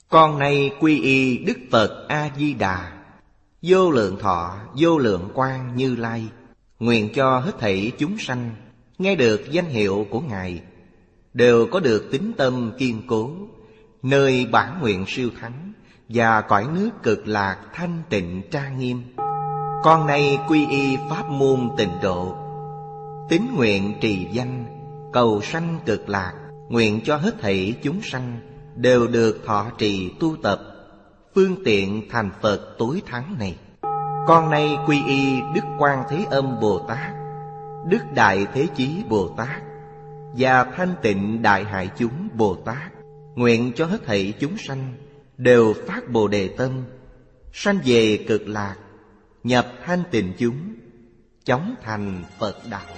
Con nay quy y Đức Phật A-di-đà, vô lượng thọ, vô lượng quang Như Lai. Nguyện cho hết thảy chúng sanh nghe được danh hiệu của Ngài, đều có được tín tâm kiên cố, nơi bản nguyện siêu thắng và cõi nước cực lạc thanh tịnh trang nghiêm. Con nay quy y pháp môn Tịnh Độ, tín nguyện trì danh, cầu sanh cực lạc. Nguyện cho hết thảy chúng sanh đều được thọ trì tu tập phương tiện thành Phật tối thắng này. Con nay quy y Đức Quan Thế Âm Bồ Tát, Đức Đại Thế Chí Bồ Tát và Thanh Tịnh Đại Hải Chúng Bồ Tát. Nguyện cho hết thảy chúng sanh đều phát Bồ Đề tâm, sanh về cực lạc, nhập thanh tịnh chúng, chóng thành Phật đạo.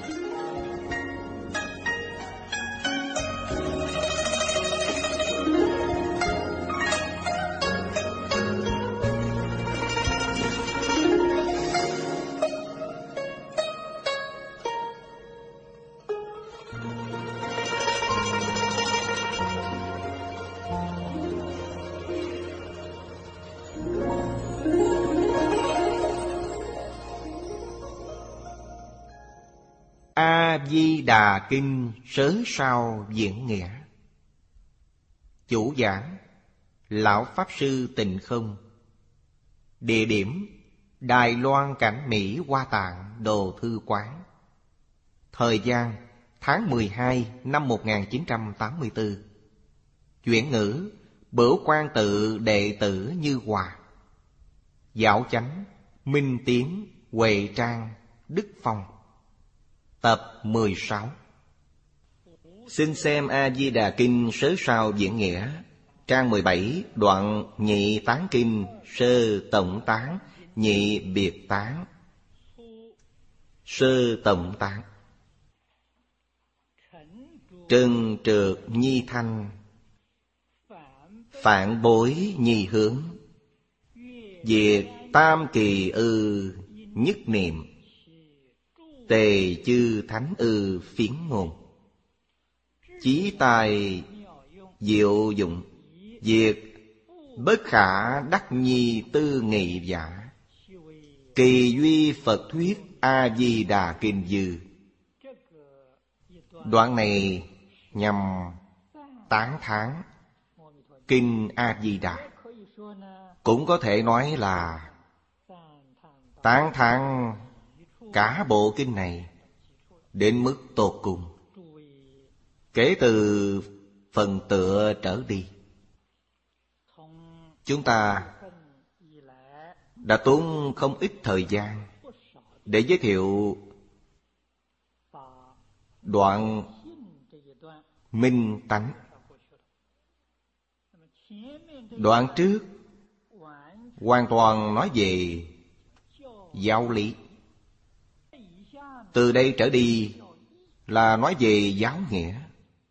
A-di-đà Kinh Sớ Sao Diễn Nghĩa. Chủ giảng Lão Pháp Sư Tịnh Không. Địa điểm Đài Loan Cảnh Mỹ Hoa Tạng Đồ Thư Quán. Thời gian tháng 12 năm 1984. Chuyển ngữ Bửu Quan Tự đệ tử Như Hòa. Giáo chánh Minh Tiến, Huệ Trang, Đức Phong. Tập 16. Xin xem A-di-đà Kinh Sớ Sao Diễn Nghĩa, trang 17, đoạn Nhị Tán Kinh, Sơ Tổng Tán, Nhị Biệt Tán. Sơ Tổng Tán. Trân trượt nhi thanh, phản bối nhi hướng, diệt tam kỳ ư nhất niệm, tề chư thánh ư phiến ngôn, chí tài diệu dụng, diệt bất khả đắc nhi tư nghị giả, kỳ duy Phật thuyết A-di-đà Kinh Dư. Đoạn này nhằm tán thán Kinh A-di-đà, cũng có thể nói là tán thán cả bộ kinh này đến mức tột cùng. Kể từ phần tựa trở đi, chúng ta đã tốn không ít thời gian để giới thiệu đoạn minh tánh. Đoạn trước hoàn toàn nói về giáo lý. Từ đây trở đi là nói về giáo nghĩa.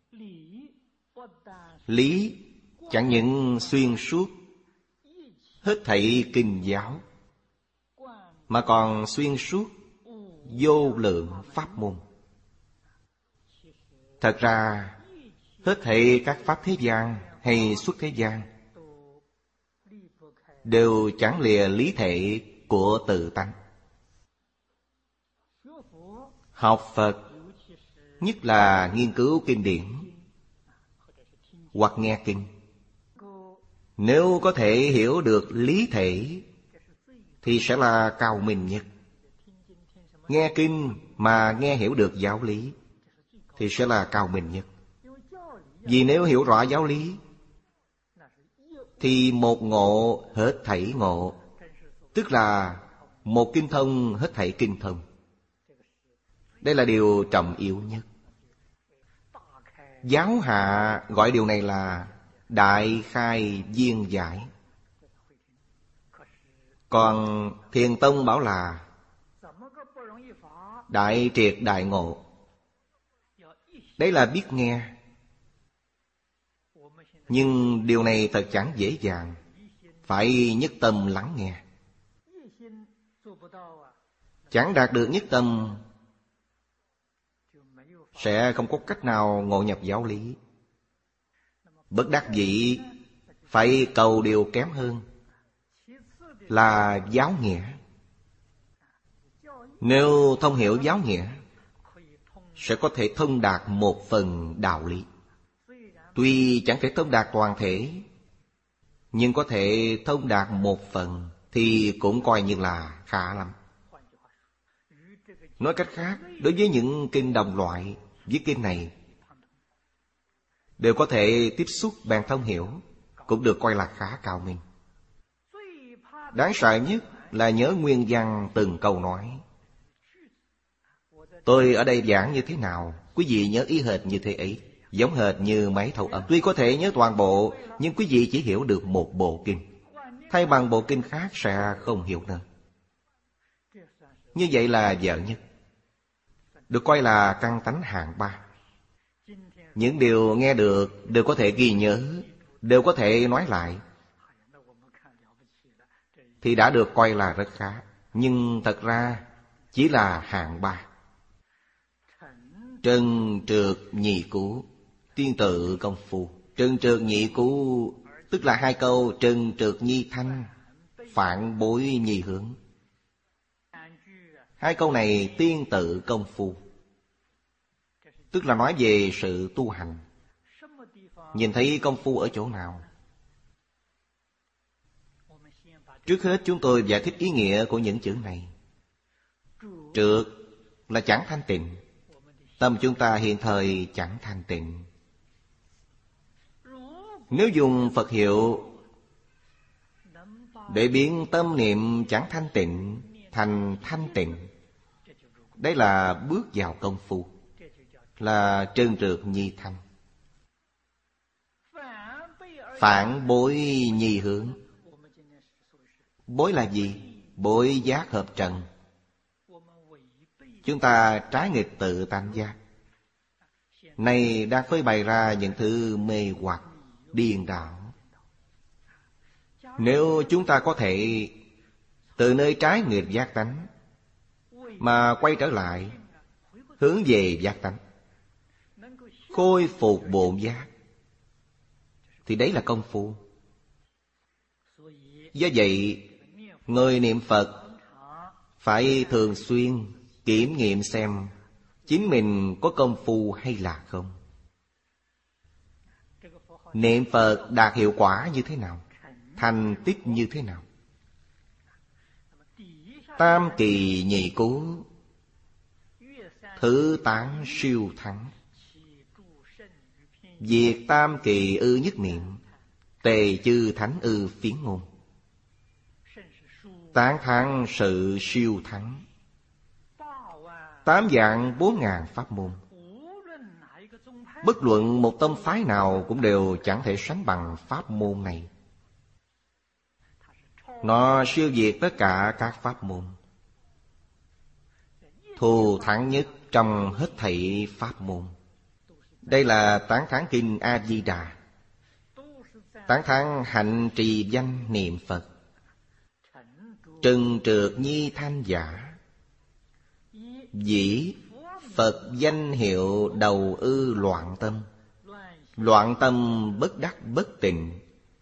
Lý chẳng những xuyên suốt hết thảy kinh giáo, mà còn xuyên suốt vô lượng pháp môn. Thật ra hết thảy các pháp thế gian hay xuất thế gian đều chẳng lìa lý thể của tự tánh. Học Phật, nhất là nghiên cứu kinh điển hoặc nghe kinh, nếu có thể hiểu được lý thể thì sẽ là cao minh nhất. Nghe kinh mà nghe hiểu được giáo lý thì sẽ là cao minh nhất. Vì nếu hiểu rõ giáo lý thì một ngộ hết thảy ngộ, tức là một kinh thông hết thảy kinh thông. Đây là điều trọng yếu nhất. Giáo hạ gọi điều này là đại khai viên giải. Còn Thiền Tông bảo là đại triệt đại ngộ. Đấy là biết nghe. Nhưng điều này thật chẳng dễ dàng, phải nhất tâm lắng nghe. Chẳng đạt được nhất tâm sẽ không có cách nào ngộ nhập giáo lý. Bất đắc dĩ Phải cầu điều kém hơn là giáo nghĩa. Nếu thông hiểu giáo nghĩa, sẽ có thể thông đạt một phần đạo lý. Tuy chẳng thể thông đạt toàn thể, nhưng có thể thông đạt một phần thì cũng coi như là khá lắm. Nói cách khác, đối với những kinh đồng loại, với kinh này đều có thể tiếp xúc bèn thông hiểu, cũng được coi là khá cao minh. Đáng sợ nhất là nhớ nguyên văn từng câu nói. Tôi ở đây giảng như thế nào, quý vị nhớ y hệt như thế ấy, giống hệt như máy thâu âm. Tuy có thể nhớ toàn bộ, nhưng quý vị chỉ hiểu được một bộ kinh, thay bằng bộ kinh khác sẽ không hiểu nữa. Như vậy là dở nhất, được coi là căn tánh hạng 3. Những điều nghe được đều có thể ghi nhớ, đều có thể nói lại, thì đã được coi là rất khá. Nhưng thật ra chỉ là hạng 3. Trần trượt nhị cú, tiên tự công phu. Trần trượt nhị cú tức là 2 câu trần trượt nhi thanh, phản bối nhi hướng. 2 câu này tiên tự công phu, tức là nói về sự tu hành. Nhìn thấy công phu ở chỗ nào? Trước hết chúng tôi giải thích ý nghĩa của những chữ này. Trượt là chẳng thanh tịnh. Tâm chúng ta hiện thời chẳng thanh tịnh. Nếu dùng Phật hiệu để biến tâm niệm chẳng thanh tịnh thành thanh tịnh, đấy là bước vào công phu, là trơn trượt nhi thanh. Phản bối nhi hướng. Bối là gì? Bối giác hợp trần. Chúng ta trái nghịch tự tánh giác. Này đang phơi bày ra những thứ mê hoặc, điên đảo. Nếu chúng ta có thể từ nơi trái nghịch giác tánh mà quay trở lại, hướng về giác tánh, khôi phục bổn giác, thì đấy là công phu. Do vậy, người niệm Phật phải thường xuyên kiểm nghiệm xem chính mình có công phu hay là không. Niệm Phật đạt hiệu quả như thế nào, thành tích như thế nào. Tam kỳ nhị cú, thứ tán siêu thắng. Diệt tam kỳ ư nhất niệm, tề chư thánh ư phiến ngôn. Tán thắng sự siêu thắng. 8 vạn 4 ngàn pháp môn, bất luận một tông phái nào cũng đều chẳng thể sánh bằng pháp môn này. Nó siêu diệt tất cả các pháp môn, thù thắng nhất trong hết thảy pháp môn. Đây là tán thán kinh A Di Đà, tán thán hạnh trì danh niệm Phật. Trần trượt nhi thanh giả, dĩ Phật danh hiệu đầu ư loạn tâm. Loạn tâm bất đắc bất tịnh,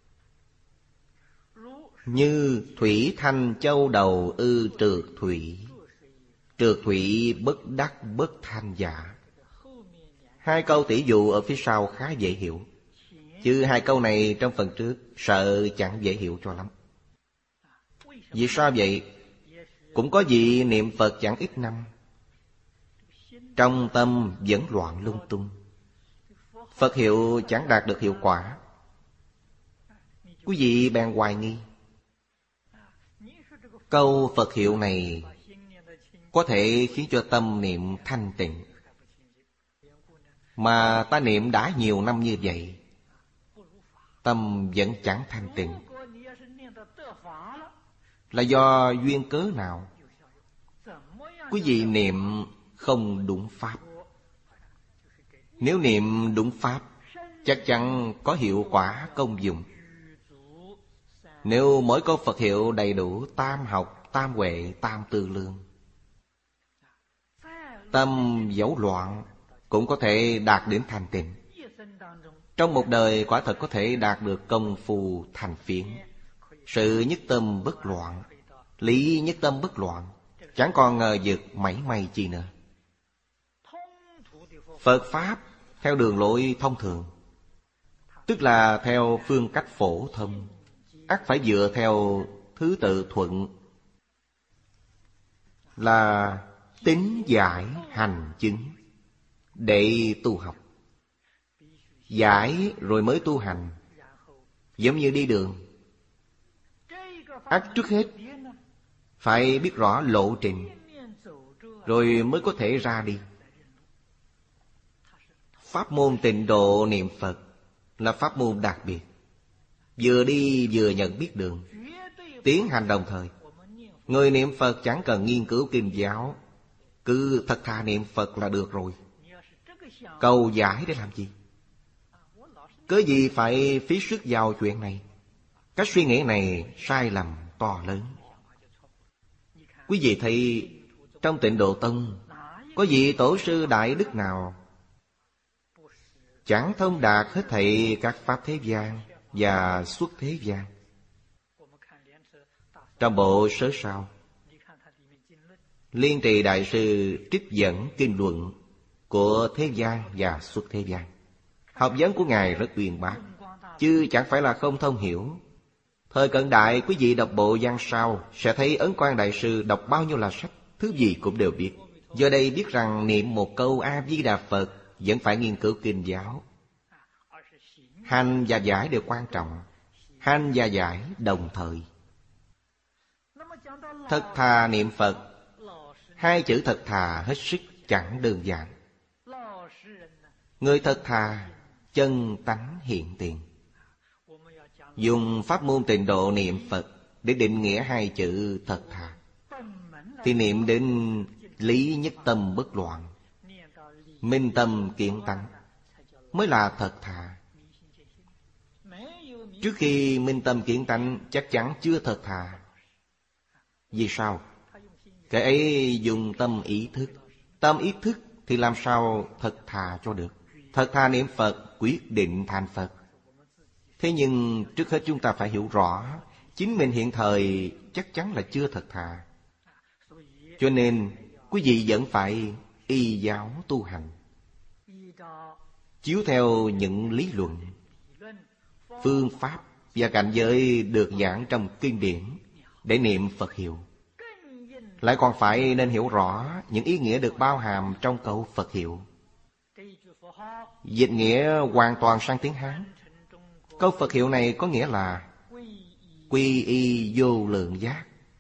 như thủy thanh châu đầu ư trượt thủy. Trượt thủy bất đắc bất thanh giả. 2 câu tỷ dụ ở phía sau khá dễ hiểu, chứ 2 câu này trong phần trước sợ chẳng dễ hiểu cho lắm. Vì sao vậy? Cũng có vị niệm Phật chẳng ít năm, trong tâm vẫn loạn lung tung, Phật hiệu chẳng đạt được hiệu quả. Quý vị bèn hoài nghi, câu Phật hiệu này có thể khiến cho tâm niệm thanh tịnh, mà ta niệm đã nhiều năm như vậy, tâm vẫn chẳng thanh tịnh, là do duyên cớ nào? Quý vị niệm không đúng pháp. Nếu niệm đúng pháp, chắc chắn có hiệu quả công dụng. Nếu mỗi câu Phật hiệu đầy đủ tam học, tam huệ, tam tư lương, tâm dẫu loạn cũng có thể đạt đến thanh tịnh. Trong một đời quả thật có thể đạt được công phu thành phiến. Sự nhất tâm bất loạn, lý nhất tâm bất loạn, chẳng còn ngờ vực mảy may chi nữa. Phật Pháp theo đường lối thông thường, tức là theo phương cách phổ thông, ắt phải dựa theo thứ tự thuận, là tín giải hành chứng để tu học. Giải rồi mới tu hành, giống như đi đường. Ắt trước hết phải biết rõ lộ trình, rồi mới có thể ra đi. Pháp môn tịnh độ niệm Phật là pháp môn đặc biệt, vừa đi vừa nhận biết đường, tiến hành đồng thời. Người niệm Phật chẳng cần nghiên cứu kinh giáo, cứ thật thà niệm Phật là được rồi. Cầu giải để làm gì? Cớ gì phải phí sức vào chuyện này? Cách suy nghĩ này sai lầm to lớn. Quý vị thấy trong Tịnh Độ Tông có vị tổ sư đại đức nào chẳng thông đạt hết thảy các pháp thế gian và xuất thế gian? Trong bộ Sớ Sao, Liên Trì Đại sư trích dẫn kinh luận của thế gian và xuất thế gian. Học vấn của Ngài rất uyên bác, chứ chẳng phải là không thông hiểu. Thời cận đại, quý vị đọc bộ Văn Sao sẽ thấy Ấn Quang Đại sư đọc bao nhiêu là sách, thứ gì cũng đều biết. Do đây biết rằng niệm một câu A-di-đà Phật vẫn phải nghiên cứu kinh giáo. Hành và giải đều quan trọng, hành và giải đồng thời. Thật thà niệm Phật, hai chữ thật thà hết sức chẳng đơn giản. Người thật thà, chân tánh hiện tiền. Dùng pháp môn tịnh độ niệm Phật để định nghĩa hai chữ thật thà, thì niệm đến lý nhất tâm bất loạn, minh tâm kiến tánh mới là thật thà. Trước khi minh tâm kiến tánh chắc chắn chưa thật thà. Vì sao? Cái ấy dùng tâm ý thức. Tâm ý thức thì làm sao thật thà cho được? Thật thà niệm Phật quyết định thành Phật. Thế nhưng trước hết chúng ta phải hiểu rõ chính mình hiện thời chắc chắn là chưa thật thà. Cho nên quý vị vẫn phải y giáo tu hành, chiếu theo những lý luận, phương pháp và cảnh giới được giảng trong kinh điển để niệm Phật hiệu. Lại còn phải nên hiểu rõ những ý nghĩa được bao hàm trong câu Phật hiệu. Dịch nghĩa hoàn toàn sang tiếng Hán. Câu Phật hiệu này có nghĩa là quy y vô lượng giác.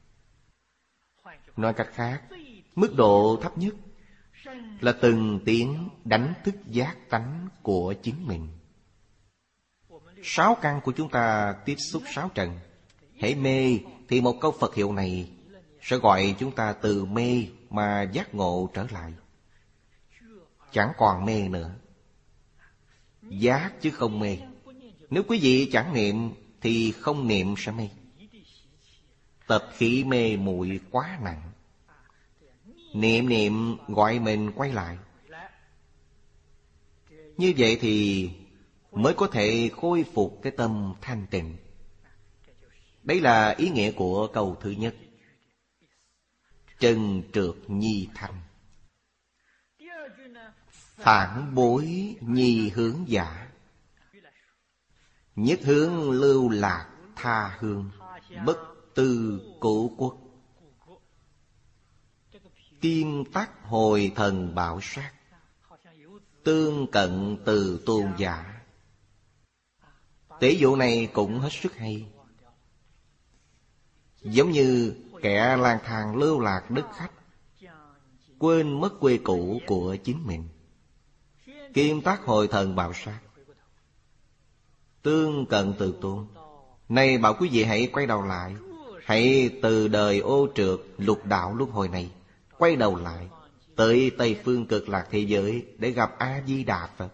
Nói cách khác, mức độ thấp nhất là từng tiếng đánh thức giác tánh của chính mình. Sáu căn của chúng ta tiếp xúc sáu trần. Hễ mê thì một câu Phật hiệu này sẽ gọi chúng ta từ mê mà giác ngộ trở lại, chẳng còn mê nữa. Giác chứ không mê. Nếu quý vị chẳng niệm thì không niệm sẽ mê. Tập khí mê muội quá nặng. Niệm gọi mình quay lại. Như vậy thì mới có thể khôi phục cái tâm thanh tịnh. Đấy là ý nghĩa của câu thứ nhất. Trần trượt nhi thanh, phản bối nhi hướng giả. Nhất hướng lưu lạc tha hương, bất tư cổ quốc. Tiên tắc hồi thần bảo sát, tương cận từ tôn giả. Tỷ dụ này cũng hết sức hay. Giống như kẻ lang thang lưu lạc đất khách, quên mất quê cũ của chính mình. Kim tác hồi thần bào sát, tương cận từ tôn. Này bảo quý vị hãy quay đầu lại, hãy từ đời ô trượt lục đạo luân hồi này quay đầu lại tới Tây Phương Cực Lạc thế giới để gặp A-di-đà Phật.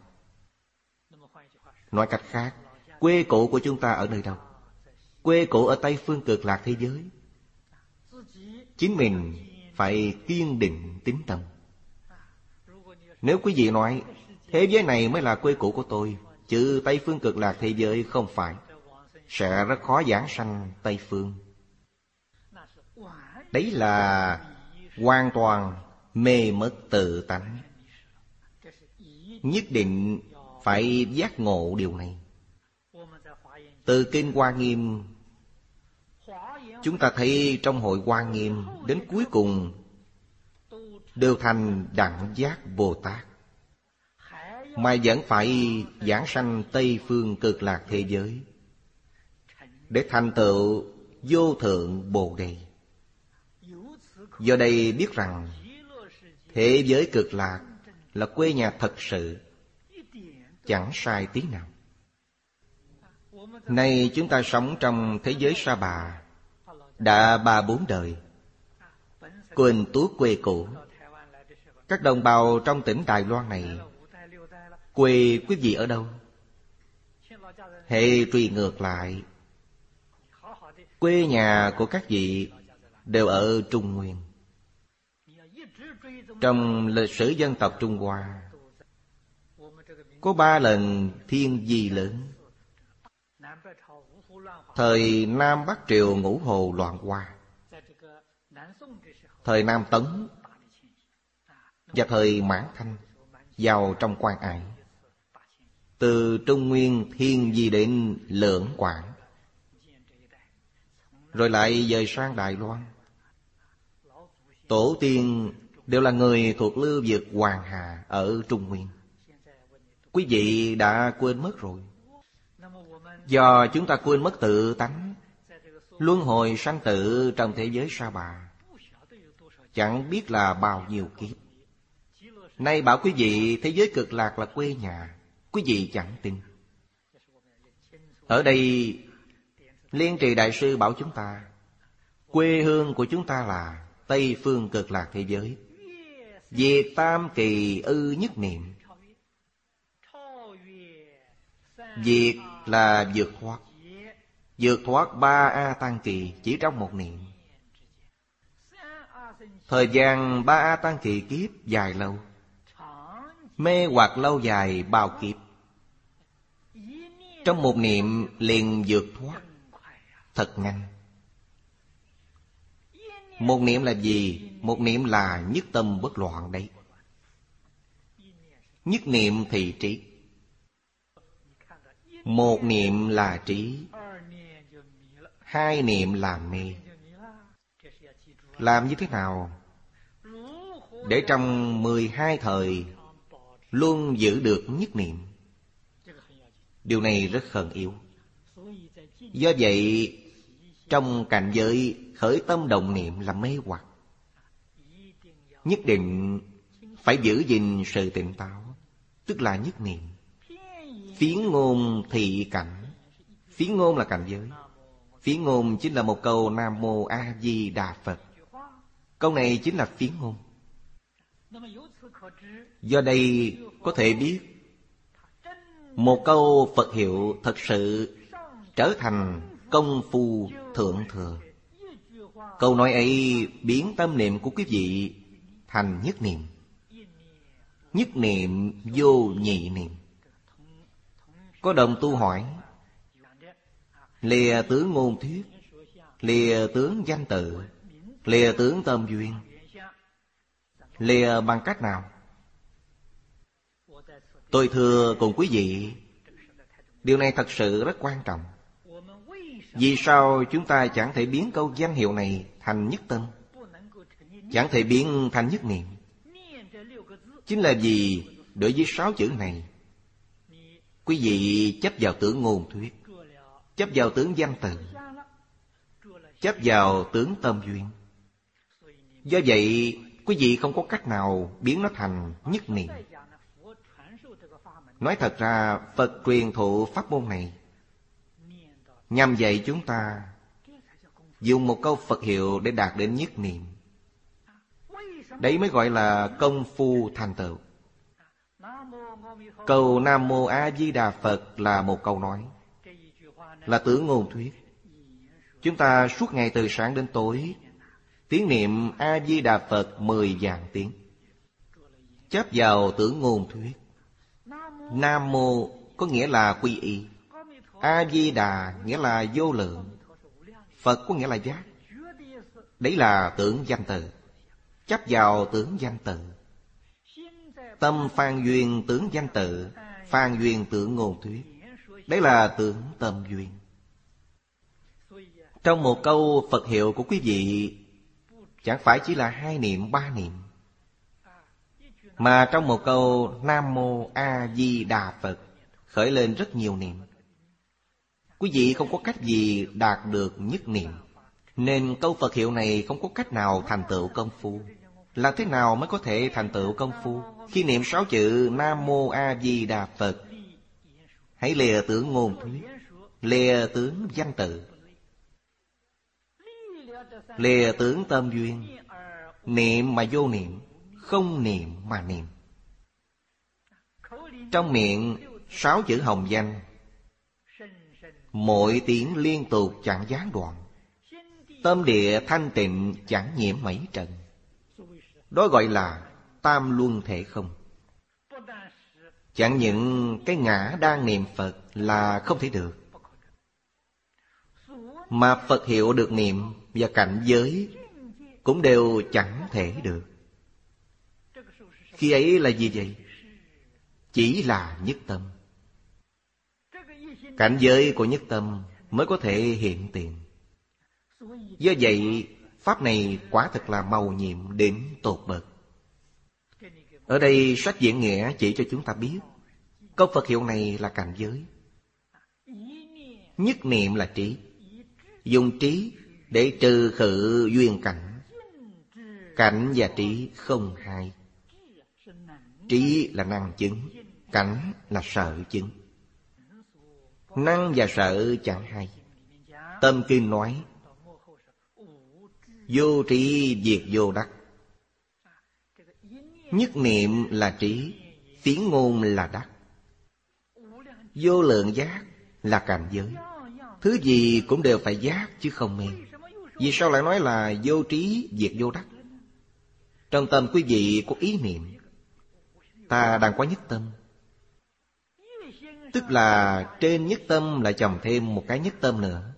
Nói cách khác, quê cũ của chúng ta ở nơi đâu? Quê cũ ở Tây Phương Cực Lạc thế giới. Chính mình phải kiên định tín tâm. Nếu quý vị nói thế giới này mới là quê cũ của tôi, chữ Tây Phương Cực Lạc thế giới không phải, sẽ rất khó giảng sanh Tây Phương. Đấy là hoàn toàn mê mất tự tánh. Nhất định phải giác ngộ điều này. Từ Kinh Hoa Nghiêm, chúng ta thấy trong hội Hoa Nghiêm đến cuối cùng đều thành Đẳng Giác Bồ Tát, mà vẫn phải giảng sanh Tây Phương Cực Lạc thế giới để thành tựu vô thượng Bồ Đề. Do đây biết rằng thế giới Cực Lạc là quê nhà thật sự, chẳng sai tí nào. Nay chúng ta sống trong thế giới Sa Bà đã 3-4 đời, quên tuốt quê cũ. Các đồng bào trong tỉnh Đài Loan này, quê quý vị ở đâu? Hệ truy ngược lại, quê nhà của các vị đều ở Trung Nguyên. Trong lịch sử dân tộc Trung Hoa có 3 lần thiên di lớn. Thời Nam Bắc Triều Ngũ Hồ loạn hoa, thời Nam Tấn và thời Mãn Thanh vào trong quan ải. Từ Trung Nguyên thiên di đến Lưỡng Quảng, rồi lại dời sang Đài Loan. Tổ tiên đều là người thuộc lưu vực Hoàng Hà ở Trung Nguyên. Quý vị đã quên mất rồi. Do chúng ta quên mất tự tánh, luân hồi sanh tử trong thế giới Sa Bà chẳng biết là bao nhiêu kiếp. Nay bảo quý vị thế giới Cực Lạc là quê nhà, quý vị chẳng tin. Ở đây Liên Trì Đại Sư bảo chúng ta, quê hương của chúng ta là Tây Phương Cực Lạc thế giới. Diệt tam kỳ ư nhất niệm. Diệt là vượt thoát. Vượt thoát 3 A Tăng kỳ chỉ trong một niệm. Thời gian 3 A Tăng kỳ kiếp dài lâu, mê hoặc lâu dài bao kiếp. Trong một niệm liền vượt thoát thật nhanh. Một niệm là gì? Một niệm là nhất tâm bất loạn đấy. Nhất niệm thì trí. Một niệm là trí, 2 niệm là mê. Làm như thế nào để trong 12 thời luôn giữ được nhất niệm? Điều này rất khẩn yếu. Do vậy, trong cảnh giới khởi tâm động niệm là mê hoặc, nhất định phải giữ gìn sự tỉnh táo, tức là nhất niệm. Phiến ngôn thị cảnh. Phiến ngôn là cảnh giới. Phiến ngôn chính là một câu Nam Mô A Di Đà Phật. Câu này chính là phiến ngôn. Do đây có thể biết, một câu Phật hiệu thật sự trở thành công phu thượng thừa. Câu nói ấy biến tâm niệm của quý vị thành nhất niệm. Nhất niệm vô nhị niệm. Có đồng tu hỏi, lìa tướng ngôn thuyết, lìa tướng danh tự, lìa tướng tâm duyên, lìa bằng cách nào? Tôi thưa cùng quý vị, điều này thật sự rất quan trọng. Vì sao chúng ta chẳng thể biến câu danh hiệu này thành nhất tâm, chẳng thể biến thành nhất niệm? Chính là vì đối với 6 chữ này, quý vị chấp vào tướng ngôn thuyết, chấp vào tướng danh từ, chấp vào tướng tâm duyên. Do vậy, quý vị không có cách nào biến nó thành nhất niệm. Nói thật ra, Phật truyền thụ pháp môn này nhằm dạy chúng ta dùng một câu Phật hiệu để đạt đến nhất niệm. Đấy mới gọi là công phu thành tựu. Câu Nam Mô A Di Đà Phật là một câu nói, là tướng ngôn thuyết. Chúng ta suốt ngày từ sáng đến tối tiếng niệm A Di Đà Phật 10.000 tiếng, chấp vào tướng ngôn thuyết. Nam Mô có nghĩa là quy y. A-di-đà nghĩa là vô lượng. Phật có nghĩa là giác. Đấy là tưởng danh từ. Chấp vào tưởng danh từ. Tâm phan duyên tưởng danh tự, phan duyên tưởng ngôn thuyết. Đấy là tưởng tâm duyên. Trong một câu Phật hiệu của quý vị chẳng phải chỉ là 2 niệm 3 niệm, mà trong một câu Nam Mô A Di Đà Phật khởi lên rất nhiều niệm. Quý vị không có cách gì đạt được nhất niệm, nên câu Phật hiệu này không có cách nào thành tựu công phu. Làm thế nào mới có thể thành tựu công phu? Khi niệm 6 chữ Nam Mô A Di Đà Phật, hãy lìa tưởng ngôn thuyết, lìa tưởng danh tự, lìa tưởng tâm duyên. Niệm mà vô niệm, không niệm mà niệm. Trong miệng 6 chữ hồng danh, mỗi tiếng liên tục chẳng gián đoạn. Tâm địa thanh tịnh chẳng nhiễm mấy trần. Đó gọi là tam luân thể không. Chẳng những cái ngã đang niệm Phật là không thể được, mà Phật hiệu được niệm và cảnh giới cũng đều chẳng thể được. Khi ấy là gì vậy? Chỉ là nhất tâm. Cảnh giới của nhất tâm mới có thể hiện tiền. Do vậy, pháp này quả thật là mầu nhiệm đến tột bậc. Ở đây sách Diễn Nghĩa chỉ cho chúng ta biết câu Phật hiệu này là cảnh giới. Nhất niệm là trí. Dùng trí để trừ khử duyên cảnh. Cảnh và trí không hai. Trí là năng chứng, cảnh là sở chứng. Năng và sở chẳng hai. Tâm Kinh nói vô trí diệt vô đắc. Nhất niệm là trí, tiếng ngôn là đắc. Vô lượng giác là cảnh giới. Thứ gì cũng đều phải giác chứ không mê. Vì sao lại nói là vô trí diệt vô đắc? Trong tâm quý vị có ý niệm ta đang có nhất tâm, tức là trên nhất tâm lại chồng thêm một cái nhất tâm nữa.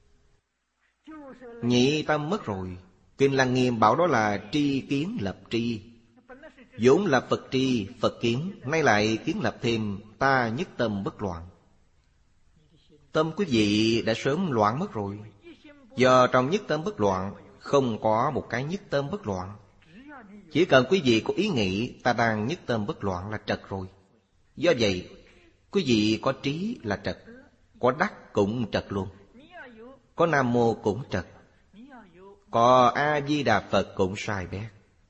Nhị tâm mất rồi. Kinh Lăng Nghiêm bảo đó là tri kiến lập tri. vốn là Phật tri, Phật kiến, nay lại kiến lập thêm ta nhất tâm bất loạn. Tâm quý vị đã sớm loạn mất rồi. Do trong nhất tâm bất loạn không có một cái nhất tâm bất loạn. Chỉ cần quý vị có ý nghĩ ta đang nhất tâm bất loạn là trật rồi. Do vậy quý vị có trí là trật, có đắc cũng trật luôn. Có Nam Mô cũng trật, có A-di-đà Phật cũng sai bét.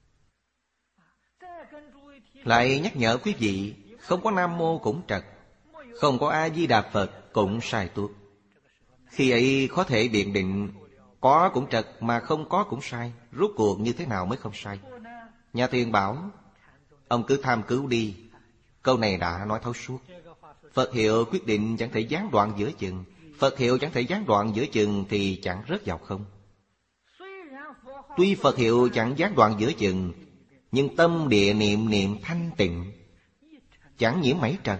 Lại nhắc nhở quý vị, không có Nam Mô cũng trật, không có A-di-đà Phật cũng sai tuốt. Khi ấy có thể biện định có cũng trật mà không có cũng sai. Rốt cuộc như thế nào mới không sai? Nhà Thiền bảo ông cứ tham cứu đi. Câu này đã nói thấu suốt. Phật hiệu quyết định chẳng thể gián đoạn giữa chừng. Phật hiệu chẳng thể gián đoạn giữa chừng thì chẳng rớt vào không. Tuy Phật hiệu chẳng gián đoạn giữa chừng, nhưng tâm địa niệm niệm thanh tịnh, chẳng nhiễm mấy trần.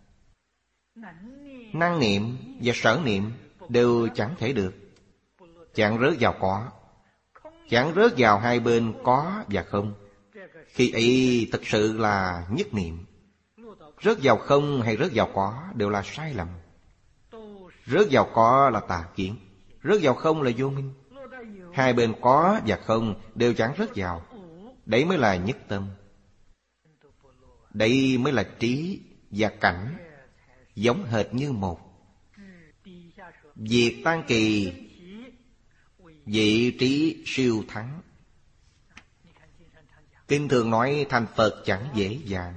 Năng niệm và sở niệm đều chẳng thể được. Chẳng rớt vào có, chẳng rớt vào hai bên có và không. Khi ấy thực sự là nhất niệm. Rớt vào không hay rớt vào có đều là sai lầm. Rớt vào có là tà kiến, rớt vào không là vô minh. Hai bên có và không đều chẳng rớt vào. Đấy mới là nhất tâm. Đây mới là trí và cảnh giống hệt như một. Diệt tan kỳ, vị trí siêu thắng. Kinh thường nói thành Phật chẳng dễ dàng.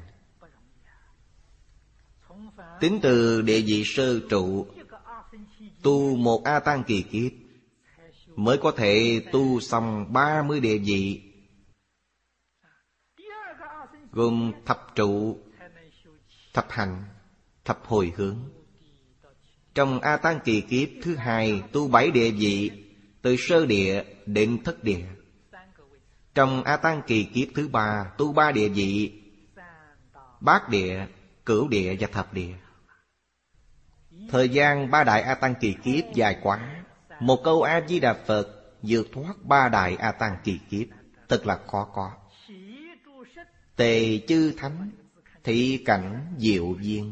Tính từ địa vị sơ trụ, tu một A Tăng kỳ kiếp mới có thể tu xong 30 địa vị, gồm thập trụ, thập hành, thập hồi hướng. Trong A Tăng kỳ kiếp thứ hai tu 7 địa vị, từ sơ địa đến thất địa. Trong A Tăng kỳ kiếp thứ ba tu 3 địa vị, bát địa, cửu địa và thập địa. Thời gian 3 đại A Tăng kỳ kiếp dài quá. Một câu A-di-đà Phật vượt thoát 3 đại A Tăng kỳ kiếp, thật là khó có. Tề chư thánh, thị cảnh diệu duyên.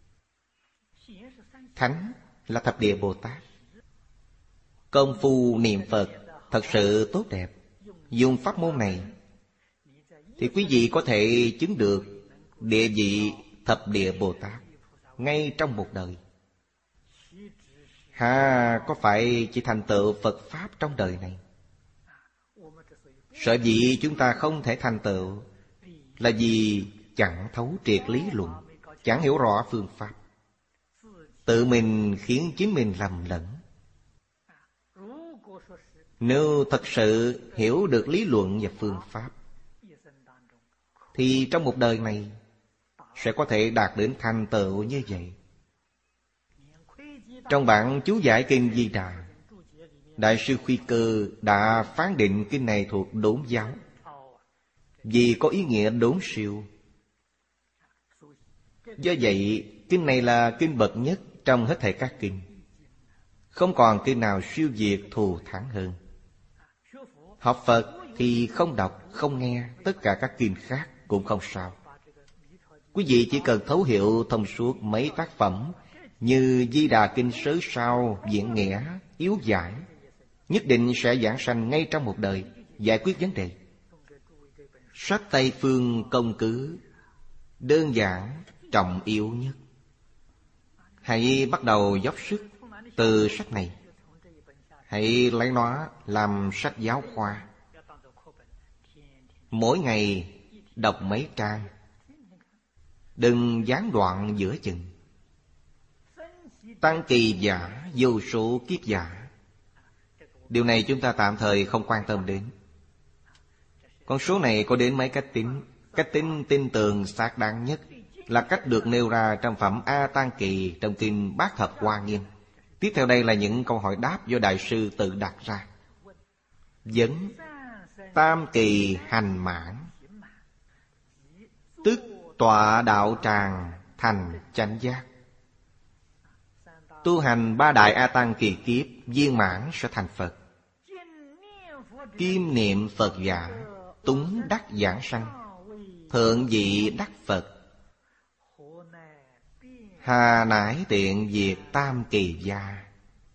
Thánh là thập địa Bồ Tát. Công phu niệm Phật thật sự tốt đẹp. Dùng pháp môn này thì quý vị có thể chứng được địa vị thập địa Bồ Tát ngay trong một đời. Có phải chỉ thành tựu Phật Pháp trong đời này? Sở dĩ chúng ta không thể thành tựu là vì chẳng thấu triệt lý luận, chẳng hiểu rõ phương pháp, tự mình khiến chính mình lầm lẫn. Nếu thật sự hiểu được lý luận và phương pháp thì trong một đời này sẽ có thể đạt đến thành tựu như vậy. Trong bản chú giải kinh Di Đà, Đại sư Khuy Cơ đã phán định kinh này thuộc đốn giáo, vì có ý nghĩa đốn siêu. Do vậy, kinh này là kinh bậc nhất trong hết thảy các kinh. Không còn kinh nào siêu việt thù thắng hơn. Học Phật thì không đọc, không nghe tất cả các kinh khác cũng không sao. Quý vị chỉ cần thấu hiểu thông suốt mấy tác phẩm như Di Đà Kinh Sớ Sao, Diễn Nghĩa, Yếu Giải, nhất định sẽ giảng sanh ngay trong một đời, giải quyết vấn đề. Sách Tây Phương công cứ, đơn giản, trọng yếu nhất. Hãy bắt đầu dốc sức từ sách này. Hãy lấy nó làm sách giáo khoa. Mỗi ngày đọc mấy trang, đừng gián đoạn giữa chừng. Tăng kỳ giả, vô số kiếp giả. Điều này chúng ta tạm thời không quan tâm đến. Con số này có đến mấy cách tính. Cách tính tin tưởng xác đáng nhất là cách được nêu ra trong phẩm A Tăng Kỳ trong kinh Bát Thập Hoa Nghiêm. Tiếp theo đây là những câu hỏi đáp do Đại sư tự đặt ra. Vấn: tam kỳ hành mãn, tức tọa đạo tràng thành chánh giác. Tu hành 3 đại A Tăng kỳ kiếp, viên mãn sẽ thành Phật. Kim niệm Phật giả, túng đắc giảng sanh, thượng vị đắc Phật. Hà nải tiện diệt tam kỳ gia.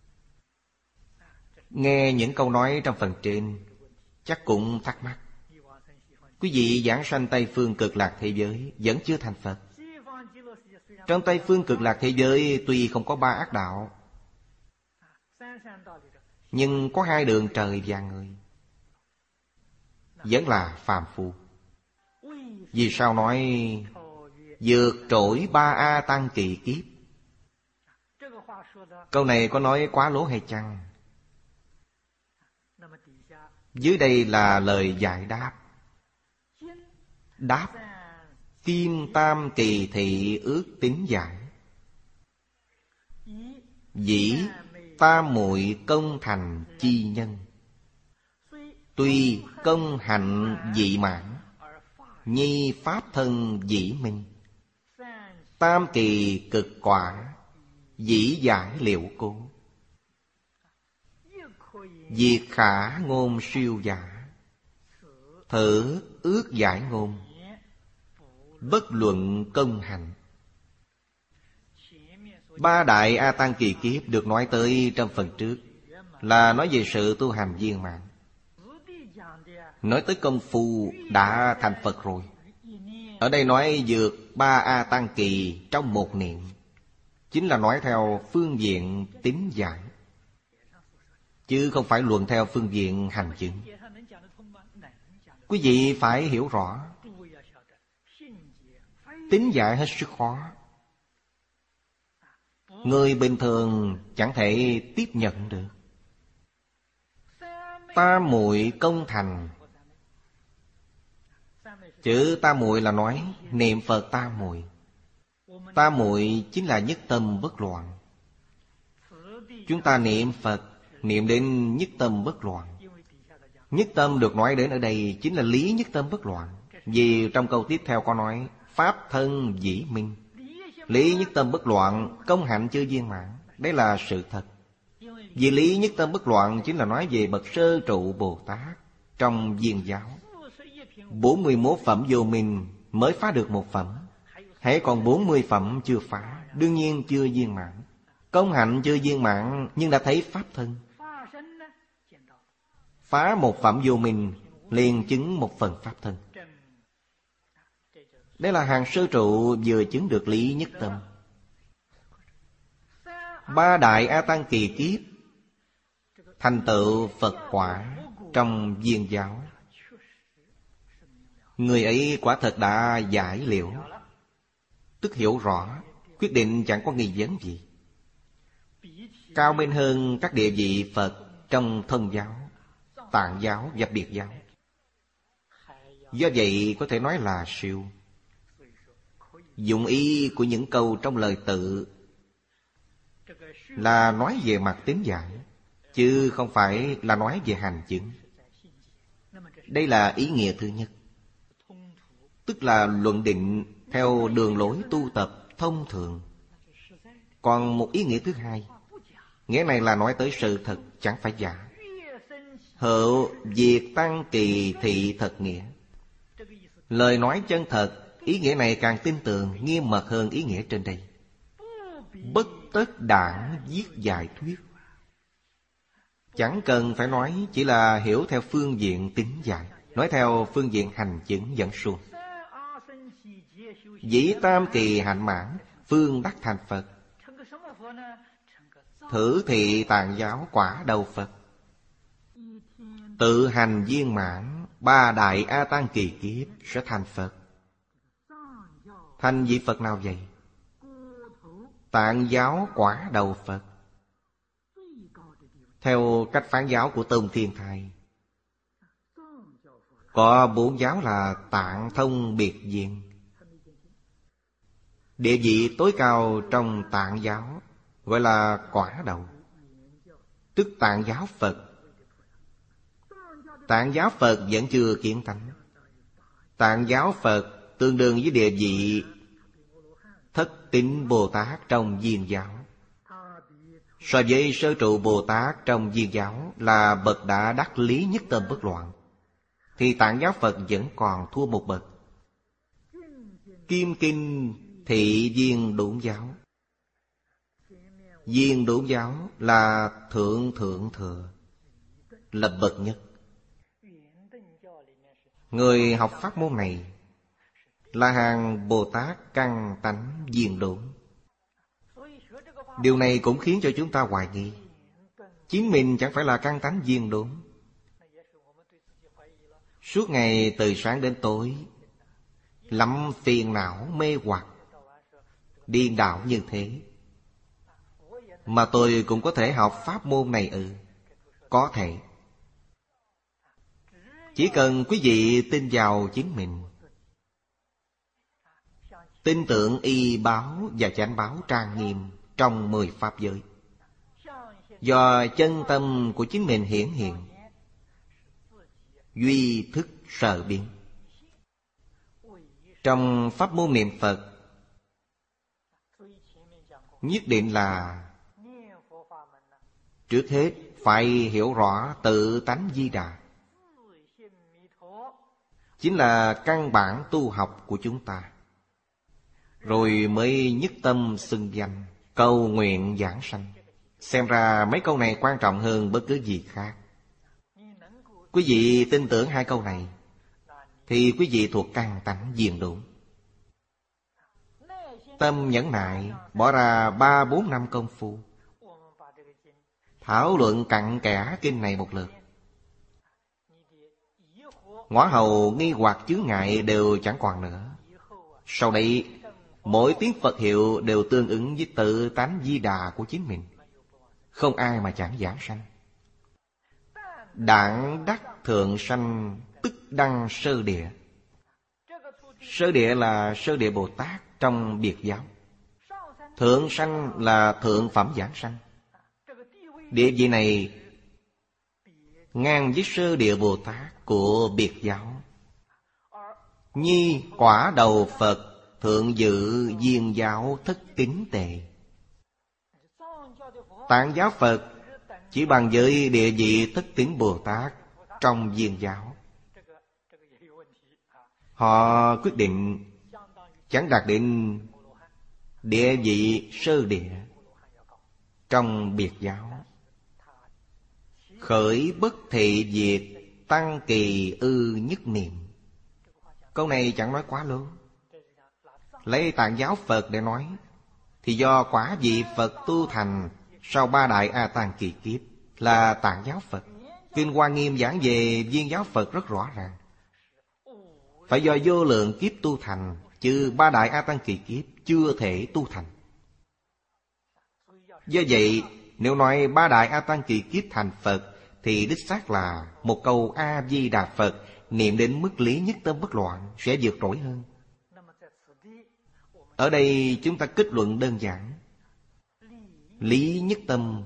Nghe những câu nói trong phần trên, chắc cũng thắc mắc. Quý vị giảng sanh Tây Phương Cực Lạc thế giới vẫn chưa thành Phật. Trong Tây Phương Cực Lạc thế giới tuy không có 3 ác đạo, nhưng có 2 đường trời và người, vẫn là phàm phu. Vì sao nói vượt trội 3 A Tăng kỳ kiếp? Câu này có nói quá lố hay chăng? Dưới đây là lời giải đáp. Đáp: Kim tam kỳ thị ước tín giải, dĩ tam muội công thành chi nhân. Tuy công hạnh dị mãn, nhi pháp thân dĩ minh. Tam kỳ cực quả, dĩ giải liệu cố. Diệt khả ngôn siêu giả, thử ước giải ngôn. Bất luận công hành. 3 đại A Tăng kỳ kiếp được nói tới trong phần trước là nói về sự tu hành viên mãn. Nói tới công phu đã thành Phật rồi. Ở đây nói vượt 3 A Tăng kỳ trong một niệm, chính là nói theo phương diện tín giải, chứ không phải luận theo phương diện hành chứng. Quý vị phải hiểu rõ, tín giải hết sức khó. Người bình thường chẳng thể tiếp nhận được. Tam muội công thành. Chữ tam muội là nói niệm Phật tam muội. Tam muội chính là nhất tâm bất loạn. Chúng ta niệm Phật, niệm đến nhất tâm bất loạn. Nhất tâm được nói đến ở đây chính là lý nhất tâm bất loạn. Vì trong câu tiếp theo có nói pháp thân dĩ minh. Lý nhất tâm bất loạn, công hạnh chưa viên mãn. Đấy là sự thật. Vì lý nhất tâm bất loạn chính là nói về bậc sơ trụ Bồ Tát trong viên giáo. 41 phẩm vô minh mới phá được một phẩm, hãy còn 40 phẩm chưa phá, đương nhiên chưa viên mãn. Công hạnh chưa viên mãn nhưng đã thấy pháp thân. Phá một phẩm vô minh liền chứng một phần pháp thân. Đây là hàng sơ trụ vừa chứng được lý nhất tâm. 3 đại A Tăng kỳ kiếp thành tựu Phật quả trong viên giáo. Người ấy quả thật đã giải liễu, tức hiểu rõ, quyết định chẳng có nghi vấn gì. Cao minh hơn các địa vị Phật trong Thông giáo, Tạng giáo và Biệt giáo. Do vậy có thể nói là siêu. Dụng ý của những câu trong lời tự là nói về mặt tính giải, chứ không phải là nói về hành chứng. Đây là ý nghĩa thứ nhất, tức là luận định theo đường lối tu tập thông thường. Còn một ý nghĩa thứ hai, nghĩa này là nói tới sự thật, chẳng phải giả. Hữu diệt tăng kỳ thị thật nghĩa. Lời nói chân thật, ý nghĩa này càng tin tưởng, nghiêm mật hơn ý nghĩa trên đây. Bất tất đảng viết giải thuyết. Chẳng cần phải nói, chỉ là hiểu theo phương diện tính giải, nói theo phương diện hành chứng dẫn suông. Dĩ tam kỳ hạnh mãn, phương đắc thành Phật. Thử thị Tạng giáo quả đầu Phật. Tự hành viên mãn, 3 đại A Tăng kỳ kiếp sẽ thành Phật. Thành vị Phật nào vậy? Tạng giáo quả đầu Phật. Theo cách phán giáo của Tôn Thiên Thai, có 4 giáo là Tạng Thông Biệt Viên. Địa vị tối cao trong Tạng giáo gọi là quả đầu, tức Tạng giáo Phật. Tạng giáo Phật vẫn chưa kiến tánh. Tạng giáo Phật tương đương với địa vị Thất Tín Bồ Tát trong Viên giáo. So với sơ trụ Bồ Tát trong Viên giáo là bậc đã đắc lý nhất tâm bất loạn, thì Tạng giáo Phật vẫn còn thua một bậc. Kim Kinh thị Viên Đốn giáo. Viên Đốn giáo là thượng thượng thừa, là bậc nhất. Người học pháp môn này là hàng Bồ Tát căn tánh viên đốn. Điều này cũng khiến cho chúng ta hoài nghi, chính mình chẳng phải là căn tánh viên đốn. Suốt ngày từ sáng đến tối lắm phiền não mê hoặc, điên đảo như thế, mà tôi cũng có thể học pháp môn này ư? Có thể. Chỉ cần quý vị tin vào chính mình, tin tưởng y báo và chánh báo trang nghiêm trong 10 pháp giới, do chân tâm của chính mình hiển hiện, duy thức sở biến. Trong pháp môn niệm Phật, nhất định là trước hết phải hiểu rõ tự tánh Di Đà, chính là căn bản tu học của chúng ta. Rồi mới nhất tâm xưng danh, cầu nguyện giảng sanh. Xem ra mấy câu này quan trọng hơn bất cứ gì khác. Quý vị tin tưởng 2 câu này thì quý vị thuộc căn tánh viên đốn. Tâm nhẫn nại, bỏ ra 3-4 năm công phu thảo luận cặn kẽ kinh này một lượt. Ngõ hầu nghi hoặc chướng ngại đều chẳng còn nữa. Sau đây mỗi tiếng Phật hiệu đều tương ứng với tự tánh Di Đà của chính mình, không ai mà chẳng giảng sanh. Đặng đắc thượng sanh, tức đăng sơ địa. Sơ địa là sơ địa Bồ Tát trong Biệt giáo. Thượng sanh là thượng phẩm giảng sanh. Địa vị này ngang với sơ địa Bồ Tát của Biệt giáo. Nhi quả đầu Phật thượng dự viên giáo thất kính tề. Tạng giáo Phật chỉ bằng với địa vị thất kính Bồ Tát trong viên giáo. Họ quyết định chẳng đạt đến địa vị sơ địa trong biệt giáo. Khởi bất thị diệt tăng kỳ ư nhất niệm. Câu này chẳng nói quá lớn. Lấy Tạng giáo Phật để nói, thì do quả vị Phật tu thành sau 3 đại A Tăng kỳ kiếp là Tạng giáo Phật. Kinh Hoa Nghiêm giảng về viên giáo Phật rất rõ ràng. Phải do vô lượng kiếp tu thành, chứ 3 đại A Tăng kỳ kiếp chưa thể tu thành. Do vậy, nếu nói 3 đại A Tăng kỳ kiếp thành Phật, thì đích xác là một câu A Di Đà Phật niệm đến mức lý nhất tâm bất loạn sẽ vượt trội hơn. Ở đây chúng ta kết luận đơn giản. Lý nhất tâm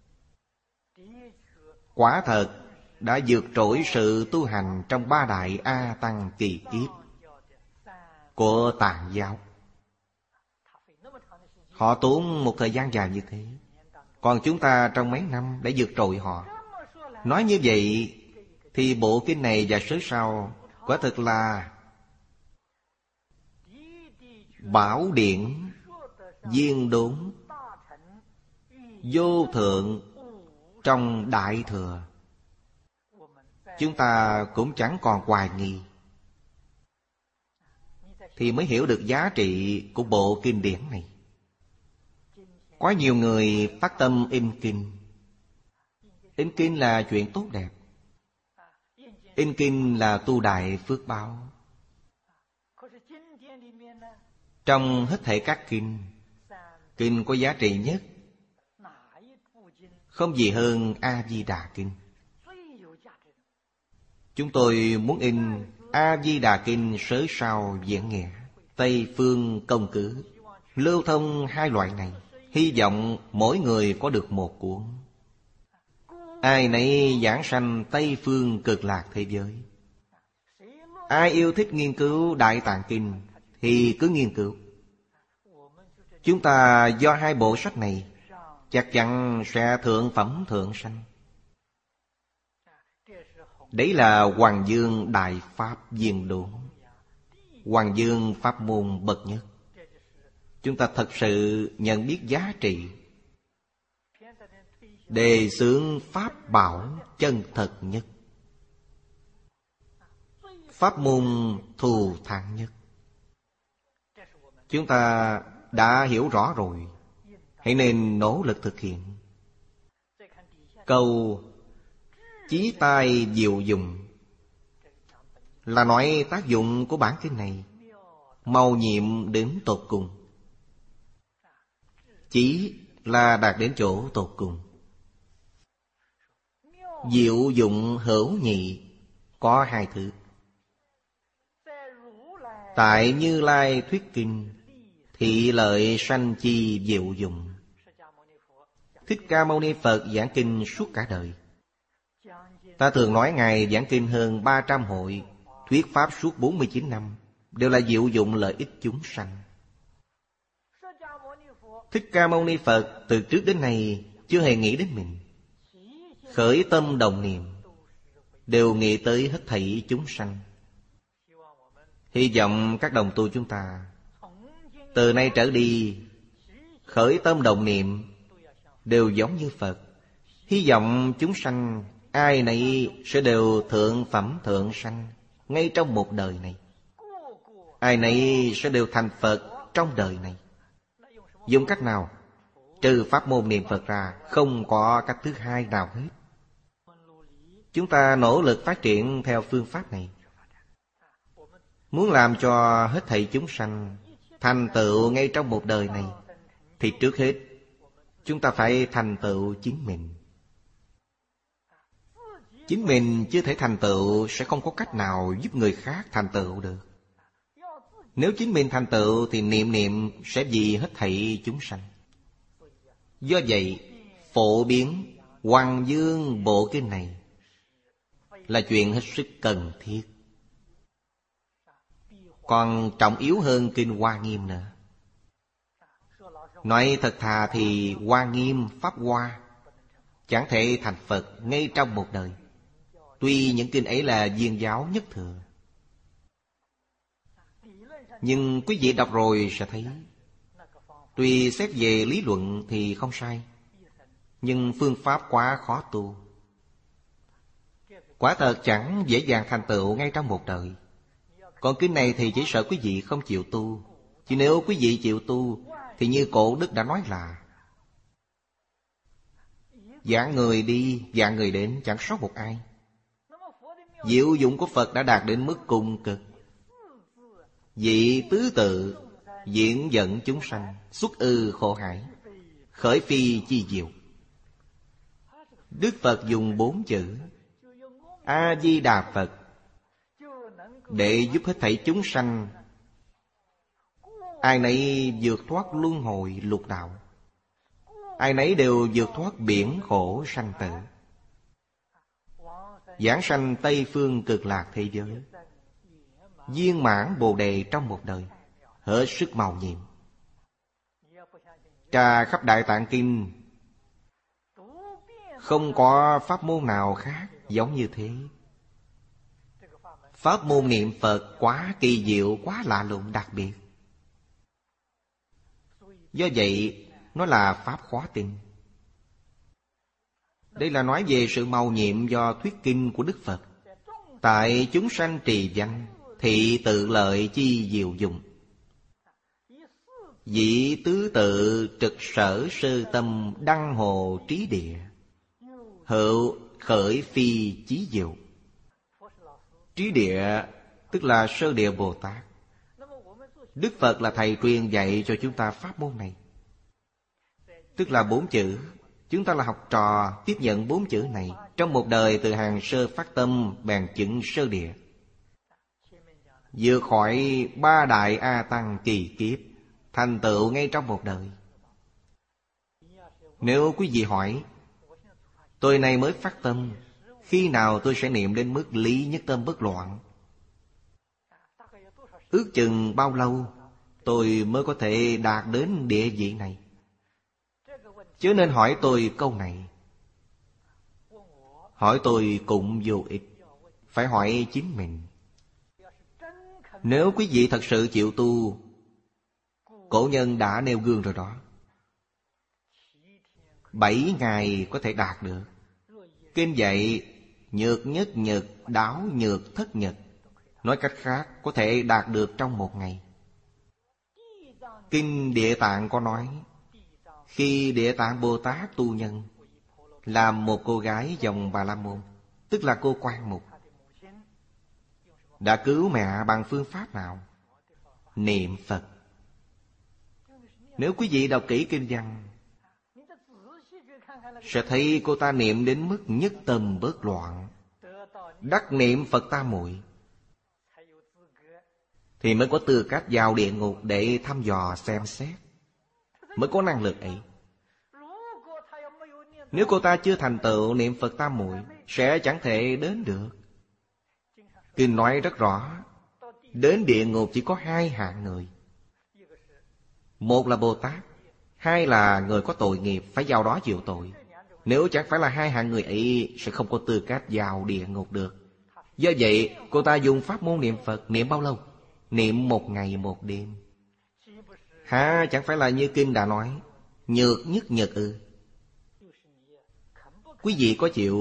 quả thật đã vượt trội sự tu hành trong 3 đại A Tăng kỳ kiếp của Tạng giáo. Họ tốn một thời gian dài như thế, còn chúng ta trong mấy năm đã vượt trội họ. Nói như vậy thì bộ kinh này và sớ sau quả thực là bảo điển viên đốn vô thượng trong Đại Thừa. Chúng ta cũng chẳng còn hoài nghi, thì mới hiểu được giá trị của bộ kinh điển này. Quá nhiều người phát tâm in kinh. In kinh là chuyện tốt đẹp. In kinh là tu đại phước báo. Trong hết thảy các kinh, kinh có giá trị nhất không gì hơn A Di Đà Kinh. Chúng tôi muốn in A Di Đà Kinh sớ sau diễn nghĩa, Tây Phương Công Cử, lưu thông 2 loại này. Hy vọng mỗi người có được một cuốn. Ai nấy giảng sanh Tây Phương Cực Lạc thế giới. Ai yêu thích nghiên cứu Đại Tạng Kinh thì cứ nghiên cứu. Chúng ta do 2 bộ sách này chắc chắn sẽ thượng phẩm thượng sanh. Đấy là Hoàng Dương Đại Pháp Viên Đốn, Hoàng Dương Pháp môn bậc nhất. Chúng ta thật sự nhận biết giá trị, đề xướng Pháp bảo chân thật nhất, pháp môn thù thắng nhất. Chúng ta đã hiểu rõ rồi, hãy nên nỗ lực thực hiện. Câu chí tai diệu dụng là nói tác dụng của bản kinh này mầu nhiệm đến tột cùng. Chí là đạt đến chỗ tột cùng. Diệu dụng hữu nhị có 2 thứ. Tại Như Lai thuyết kinh, thị lợi sanh chi diệu dụng. Thích Ca Mâu Ni Phật giảng kinh suốt cả đời. Ta thường nói Ngài giảng kinh hơn 300 hội, thuyết pháp suốt 49 năm, đều là diệu dụng lợi ích chúng sanh. Thích Ca Mâu Ni Phật từ trước đến nay chưa hề nghĩ đến mình. Khởi tâm đồng niệm đều nghĩ tới hết thảy chúng sanh. Hy vọng các đồng tu chúng ta từ nay trở đi khởi tâm đồng niệm đều giống như Phật. Hy vọng chúng sanh ai nấy sẽ đều thượng phẩm thượng sanh ngay trong một đời này. Ai nấy sẽ đều thành Phật trong đời này. Dùng cách nào? Trừ pháp môn niệm Phật ra, không có cách thứ hai nào hết. Chúng ta nỗ lực phát triển theo phương pháp này. Muốn làm cho hết thảy chúng sanh thành tựu ngay trong một đời này, thì trước hết chúng ta phải thành tựu chính mình. Chính mình chưa thể thành tựu sẽ không có cách nào giúp người khác thành tựu được. Nếu chính mình thành tựu thì niệm niệm sẽ vì hết thảy chúng sanh. Do vậy, phổ biến Hoàng Dương bộ kinh này là chuyện hết sức cần thiết. còn trọng yếu hơn Kinh Hoa Nghiêm nữa. Nói thật thà thì Hoa Nghiêm, Pháp Hoa chẳng thể thành Phật ngay trong một đời. Tuy những kinh ấy là viên giáo nhất thừa, nhưng quý vị đọc rồi sẽ thấy, tuy xét về lý luận thì không sai, nhưng phương pháp quá khó tu. Quả thật chẳng dễ dàng thành tựu ngay trong một đời. Còn kinh này thì chỉ sợ quý vị không chịu tu. Chứ nếu quý vị chịu tu thì như cổ đức đã nói là vạn người đi, vạn người đến, chẳng sót một ai. Diệu dụng của Phật đã đạt đến mức cùng cực. Vị tứ tự diễn dẫn chúng sanh, xuất ư khổ hải, khởi phi chi diệu. Đức Phật dùng 4 chữ A-di-đà Phật để giúp hết thảy chúng sanh ai nấy vượt thoát luân hồi lục đạo, ai nấy đều vượt thoát biển khổ sanh tử, giảng sanh Tây phương cực lạc thế giới, viên mãn Bồ đề trong một đời, hết sức màu nhiệm. Tra khắp Đại Tạng Kinh, không có pháp môn nào khác giống như thế. Pháp môn niệm Phật quá kỳ diệu, quá lạ lùng đặc biệt. Do vậy, nó là pháp khó tin. Đây là nói về sự màu nhiệm do thuyết kinh của Đức Phật. Tại chúng sanh trì danh, thị tự lợi chi diệu dụng. Dĩ tứ tự trực sở sơ tâm, đăng hồ trí địa, hữu khởi phi chí diệu. Trí địa tức là sơ địa Bồ Tát. Đức Phật là thầy truyền dạy cho chúng ta pháp môn này. Tức là 4 chữ. Chúng ta là học trò tiếp nhận 4 chữ này. Trong một đời từ hàng sơ phát tâm bèn chứng sơ địa, vượt khỏi 3 đại A Tăng kỳ kiếp, thành tựu ngay trong một đời. Nếu quý vị hỏi, tôi này mới phát tâm, khi nào tôi sẽ niệm đến mức lý nhất tâm bất loạn? Ước chừng bao lâu tôi mới có thể đạt đến địa vị này? Chứ nên hỏi tôi câu này. Hỏi tôi cũng vô ích, phải hỏi chính mình. Nếu quý vị thật sự chịu tu, cổ nhân đã nêu gương rồi đó, 7 ngày có thể đạt được. Kinh dạy nhược nhất nhật, đáo nhược thất nhật. Nói cách khác, có thể đạt được trong 1 ngày. Kinh Địa Tạng có nói, khi Địa Tạng Bồ Tát tu nhân, làm một cô gái dòng Bà La Môn, tức là cô Quan Mục, đã cứu mẹ bằng phương pháp nào? Niệm Phật. Nếu quý vị đọc kỹ kinh văn, sẽ thấy cô ta niệm đến mức nhất tâm bất loạn, đắc niệm Phật Tam Muội, thì mới có tư cách vào địa ngục để thăm dò xem xét, mới có năng lực ấy. Nếu cô ta chưa thành tựu niệm Phật Tam Muội, sẽ chẳng thể đến được. Kinh nói rất rõ, đến địa ngục chỉ có 2 hạng người. Một là Bồ Tát, 2 là người có tội nghiệp, phải vào đó chịu tội. Nếu chẳng phải là 2 hạng người ấy, sẽ không có tư cách vào địa ngục được. Do vậy, cô ta dùng pháp môn niệm Phật. Niệm bao lâu? Niệm 1 ngày 1 đêm. Hả, chẳng phải là như kinh đã nói, nhược nhất nhật ư? Quý vị có chịu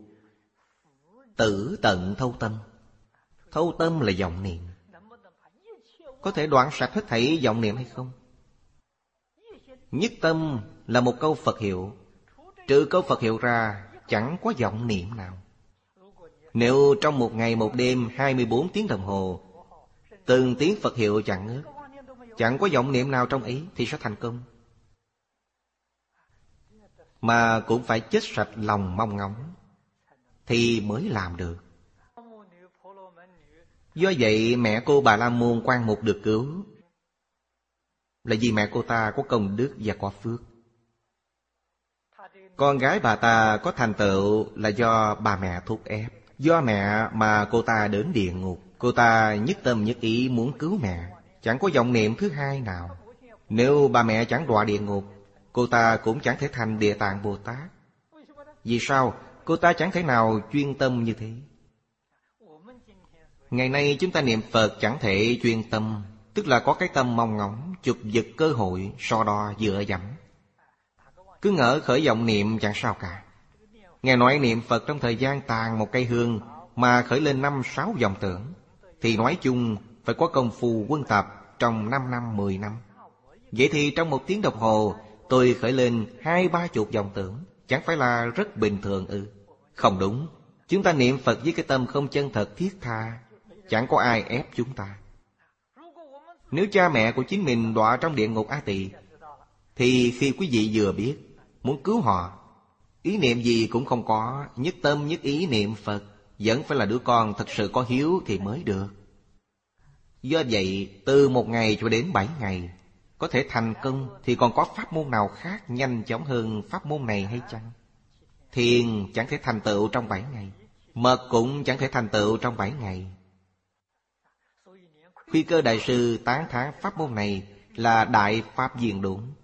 tử tận thâu tâm? Thâu tâm là vọng niệm. Có thể đoạn sạch hết thảy vọng niệm hay không? Nhất tâm là một câu Phật hiệu. Trừ câu Phật hiệu ra, chẳng có vọng niệm nào. Nếu trong 1 ngày 1 đêm 24 tiếng đồng hồ, từng tiếng Phật hiệu chẳng ngớt, chẳng có vọng niệm nào trong ấy, thì sẽ thành công. Mà cũng phải chết sạch lòng mong ngóng, thì mới làm được. Do vậy mẹ cô Bà La Môn Quan Mục được cứu, là vì mẹ cô ta có công đức và có phước. Con gái bà ta có thành tựu là do bà mẹ thúc ép, Do mẹ mà cô ta đến địa ngục. Cô ta nhất tâm nhất ý muốn cứu mẹ, chẳng có vọng niệm thứ hai nào. Nếu bà mẹ chẳng đọa địa ngục, cô ta cũng chẳng thể thành Địa Tạng Bồ Tát. Vì sao? Cô ta chẳng thể nào chuyên tâm như thế. Ngày nay chúng ta niệm Phật chẳng thể chuyên tâm, tức là có cái tâm mong ngóng, chụp giật cơ hội, so đo dựa dẫm. Cứ ngỡ khởi vọng niệm chẳng sao cả. Nghe nói niệm Phật trong thời gian tàn một cây hương mà khởi lên 5-6 vọng tưởng, thì nói chung phải có công phu quân tập trong 5 năm 10 năm. Vậy thì trong 1 tiếng đồng hồ tôi khởi lên 20-30 vọng tưởng, chẳng phải là rất bình thường ư? Không đúng. Chúng ta niệm Phật với cái tâm không chân thật thiết tha, chẳng có ai ép chúng ta. Nếu cha mẹ của chính mình đọa trong địa ngục A Tỳ, thì khi quý vị vừa biết muốn cứu họ, ý niệm gì cũng không có, nhất tâm nhất ý niệm Phật, vẫn phải là đứa con thật sự có hiếu thì mới được. Do vậy, từ 1 ngày cho đến 7 ngày có thể thành công, thì còn có pháp môn nào khác nhanh chóng hơn pháp môn này hay chăng? Thiền chẳng thể thành tựu trong 7 ngày, mật cũng chẳng thể thành tựu trong 7 ngày. Khuyên Cơ Đại Sư tán thán pháp môn này là đại pháp viên đúng.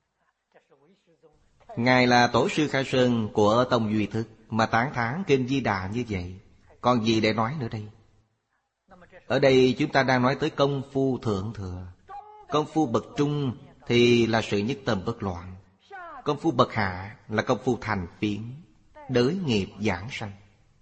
Ngài là tổ sư Khai Sơn của Tông Duy Thức, mà tán thán Kinh Di Đà như vậy, còn gì để nói nữa đây? Ở đây chúng ta đang nói tới công phu thượng thừa. Công phu bậc trung thì là sự nhất tâm bất loạn. Công phu bậc hạ là công phu thành phiến, đới nghiệp giảng sanh.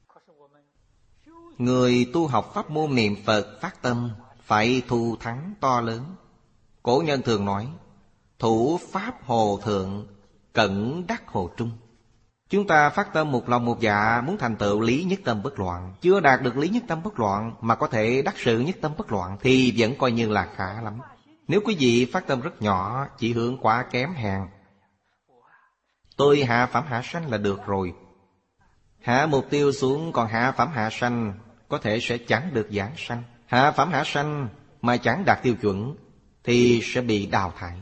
Người tu học pháp môn niệm Phật phát tâm phải thù thắng to lớn. Cổ nhân thường nói, thủ pháp hồ thượng, cẩn đắc hồ trung. Chúng ta phát tâm một lòng một dạ muốn thành tựu lý nhất tâm bất loạn, chưa đạt được lý nhất tâm bất loạn mà có thể đắc sự nhất tâm bất loạn, thì vẫn coi như là khá lắm. Nếu quý vị phát tâm rất nhỏ, chỉ hướng quá kém hèn, tôi hạ phẩm hạ sanh là được rồi. Hạ mục tiêu xuống còn hạ phẩm hạ sanh, có thể sẽ chẳng được giảng sanh. Hạ phẩm hạ sanh mà chẳng đạt tiêu chuẩn thì sẽ bị đào thải.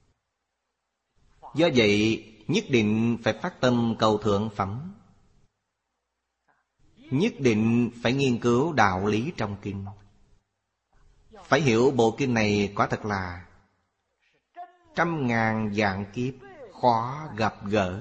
Do vậy nhất định phải phát tâm cầu thượng phẩm, nhất định phải nghiên cứu đạo lý trong kinh. Phải hiểu bộ kinh này quả thật là 100.000 vạn kiếp khó gặp gỡ.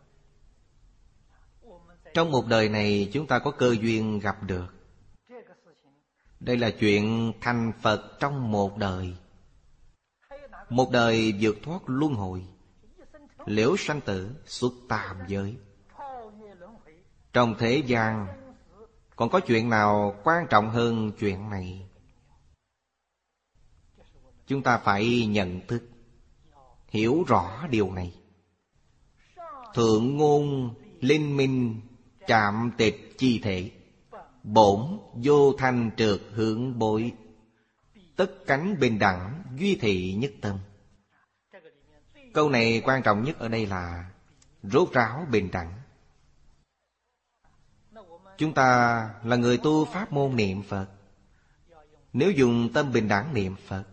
Trong một đời này chúng ta có cơ duyên gặp được. Đây là chuyện thành Phật trong một đời. Một đời vượt thoát luân hồi, liễu sanh tử, xuất tam giới. Trong thế gian còn có chuyện nào quan trọng hơn chuyện này? Chúng ta phải nhận thức, hiểu rõ điều này. Thượng ngôn linh minh trạm tịch chi thể, bổn vô thanh trượt hướng bội, tất cánh bình đẳng duy thị nhất tâm. Câu này quan trọng nhất ở đây là rốt ráo bình đẳng. Chúng ta là người tu pháp môn niệm Phật, nếu dùng tâm bình đẳng niệm Phật,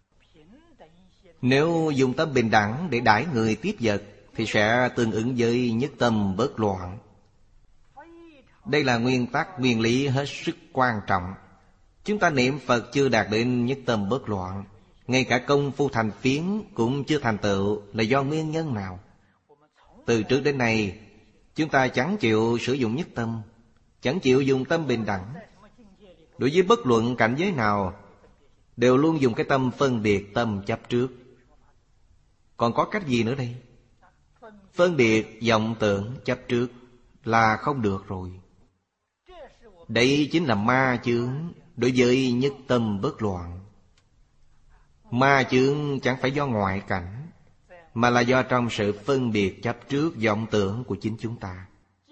nếu dùng tâm bình đẳng để đãi người tiếp vật, thì sẽ tương ứng với nhất tâm bất loạn. Đây là nguyên tắc, nguyên lý hết sức quan trọng. Chúng ta niệm Phật chưa đạt đến nhất tâm bất loạn, ngay cả công phu thành phiến cũng chưa thành tựu, là do nguyên nhân nào? Từ trước đến nay chúng ta chẳng chịu sử dụng nhất tâm, chẳng chịu dùng tâm bình đẳng. Đối với bất luận cảnh giới nào đều luôn dùng cái tâm phân biệt, tâm chấp trước. Còn có cách gì nữa đây? Phân biệt, vọng tưởng, chấp trước là không được rồi. Đây chính là ma chướng đối với nhất tâm bất loạn. Ma chướng chẳng phải do ngoại cảnh, mà là do trong sự phân biệt chấp trước vọng tưởng của chính chúng ta.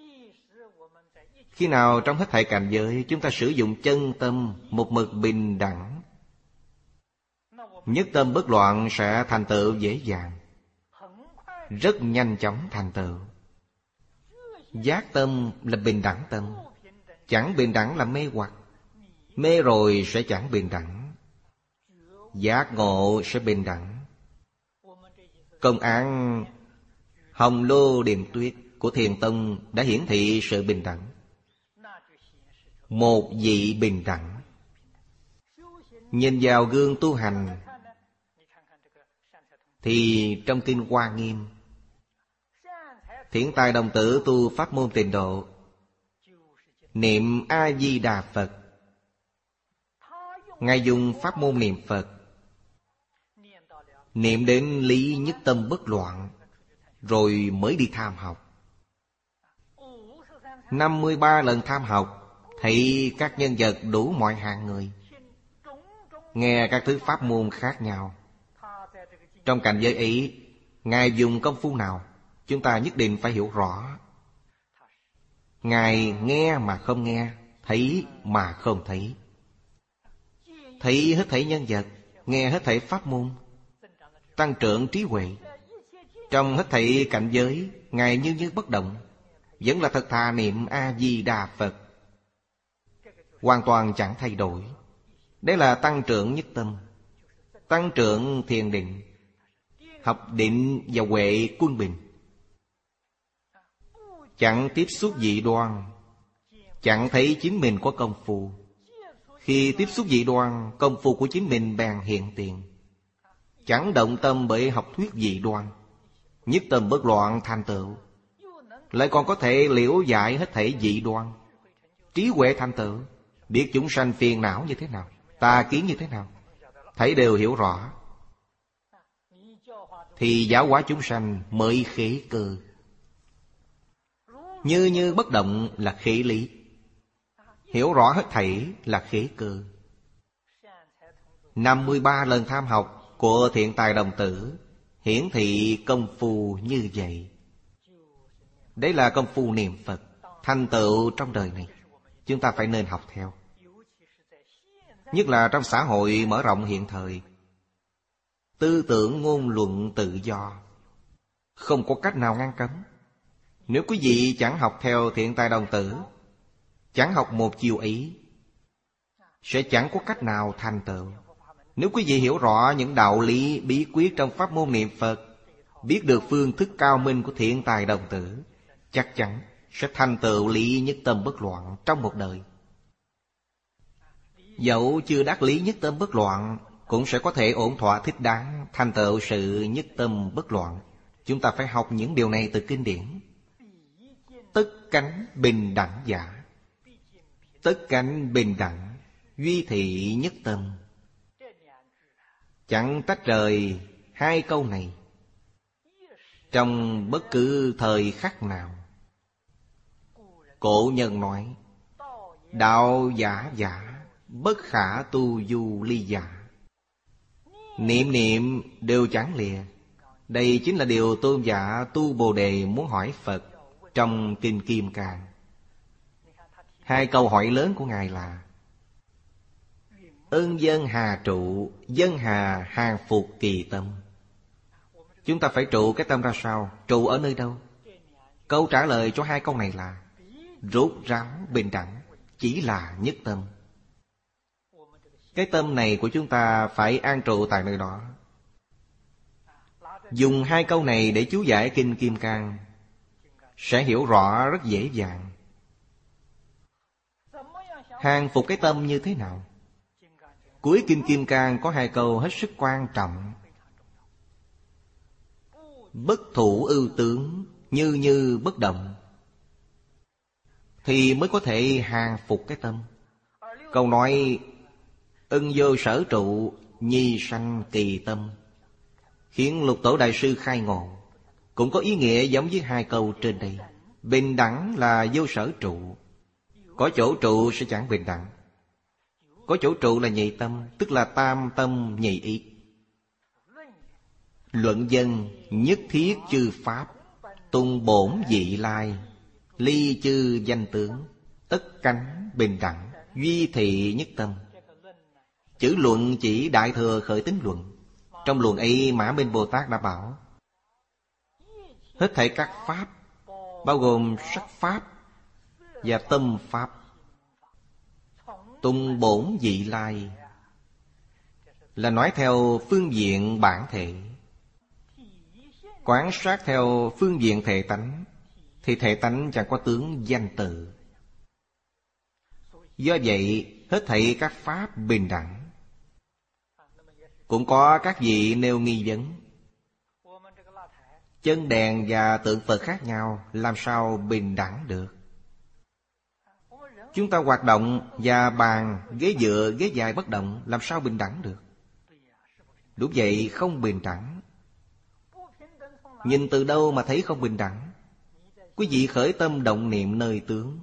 Khi nào trong hết thảy cảnh giới chúng ta sử dụng chân tâm một mực bình đẳng, nhất tâm bất loạn sẽ thành tựu dễ dàng, rất nhanh chóng thành tựu. Giác tâm là bình đẳng tâm, chẳng bình đẳng là mê hoặc. Mê rồi sẽ chẳng bình đẳng. Giác ngộ sẽ bình đẳng. Công án Hồng Lô Điềm Tuyết của Thiền Tông đã hiển thị sự bình đẳng. một vị bình đẳng. Nhìn vào gương tu hành thì trong kinh Hoa Nghiêm, Thiện Tài Đồng Tử tu pháp môn Tịnh Độ, niệm A-di-đà Phật. Ngài dùng pháp môn niệm Phật, niệm đến lý nhất tâm bất loạn, rồi mới đi tham học. 53 lần tham học, thấy các nhân vật đủ mọi hạng người, nghe các thứ pháp môn khác nhau. Trong cảnh giới ấy, Ngài dùng công phu nào, chúng ta nhất định phải hiểu rõ. Ngài nghe mà không nghe, thấy mà không thấy. Thấy hết thảy nhân vật, nghe hết thảy pháp môn, tăng trưởng trí huệ. Trong hết thảy cảnh giới, Ngài như bất động, vẫn là thật thà niệm A-di-đà Phật, hoàn toàn chẳng thay đổi. Đấy là tăng trưởng nhất tâm, tăng trưởng thiền định, học định và huệ quân bình. Chẳng tiếp xúc dị đoan, chẳng thấy chính mình có công phu. Khi tiếp xúc dị đoan, công phu của chính mình bèn hiện tiền. Chẳng động tâm bởi học thuyết dị đoan, nhất tâm bất loạn thành tựu. Lại còn có thể liễu giải hết thảy dị đoan, trí huệ thành tựu, biết chúng sanh phiền não như thế nào, tà kiến như thế nào, thấy đều hiểu rõ, thì giáo hóa chúng sanh mới khế cơ. Như bất động là khế lý, hiểu rõ hết thảy là khế cơ. 53 lần tham học của Thiện Tài Đồng Tử hiển thị công phu như vậy. Đấy là công phu niệm Phật, thành tựu trong đời này, chúng ta phải nên học theo. Nhất là trong xã hội mở rộng hiện thời, tư tưởng ngôn luận tự do, không có cách nào ngăn cấm. Nếu quý vị chẳng học theo Thiện Tài Đồng Tử, chẳng học một chiều ấy, sẽ chẳng có cách nào thành tựu. Nếu quý vị hiểu rõ những đạo lý bí quyết trong pháp môn niệm Phật, biết được phương thức cao minh của Thiện Tài Đồng Tử, chắc chắn sẽ thành tựu lý nhất tâm bất loạn trong một đời. Dẫu chưa đắc lý nhất tâm bất loạn, cũng sẽ có thể ổn thỏa thích đáng thành tựu sự nhất tâm bất loạn. Chúng ta phải học những điều này từ kinh điển. Tất cánh bình đẳng giả, tất cánh bình đẳng, duy thị nhất tâm. Chẳng tách rời hai câu này trong bất cứ thời khắc nào. Cổ nhân nói, đạo giả giả, bất khả tu du ly giả. Niệm niệm đều chẳng lìa. Đây chính là điều tôn giả Tu Bồ Đề muốn hỏi Phật trong Kinh Kim Cang. Hai câu hỏi lớn của Ngài là: ân dân hà trụ, dân hà hàng phục kỳ tâm. Chúng ta phải trụ cái tâm ra sao? Trụ ở nơi đâu? Câu trả lời cho hai câu này là rốt ráo bình đẳng, chỉ là nhất tâm. Cái tâm này của chúng ta phải an trụ tại nơi đó. Dùng hai câu này để chú giải Kinh Kim Cang sẽ hiểu rõ rất dễ dàng. Hàng phục cái tâm như thế nào? Cuối Kinh Kim Cang có hai câu hết sức quan trọng. Bất thủ ưu tướng, như như bất động, thì mới có thể hàng phục cái tâm. Câu nói ân vô sở trụ, nhi sanh kỳ tâm, khiến Lục Tổ Đại Sư khai ngộ, cũng có ý nghĩa giống với hai câu trên đây. Bình đẳng là vô sở trụ, có chỗ trụ sẽ chẳng bình đẳng. Có chỗ trụ là nhị tâm, tức là tam tâm nhị ý. Luận dân nhất thiết chư pháp, tung bổn vị lai, ly chư danh tướng, tất cánh bình đẳng, duy thị nhất tâm. Chữ luận chỉ Đại Thừa Khởi Tín Luận. Trong luận ấy Mã Minh Bồ Tát đã bảo hết thảy các pháp, bao gồm sắc pháp và tâm pháp, tung bổn vị lai là nói theo phương diện bản thể. Quán sát theo phương diện thể tánh, thì thể tánh chẳng có tướng danh tự. Do vậy hết thảy các pháp bình đẳng. Cũng có các vị nêu nghi vấn: chân đèn và tượng Phật khác nhau, làm sao bình đẳng được? Chúng ta hoạt động và bàn, ghế dựa, ghế dài bất động, làm sao bình đẳng được? Đúng vậy, không bình đẳng. Nhìn từ đâu mà thấy không bình đẳng? Quý vị khởi tâm động niệm nơi tướng,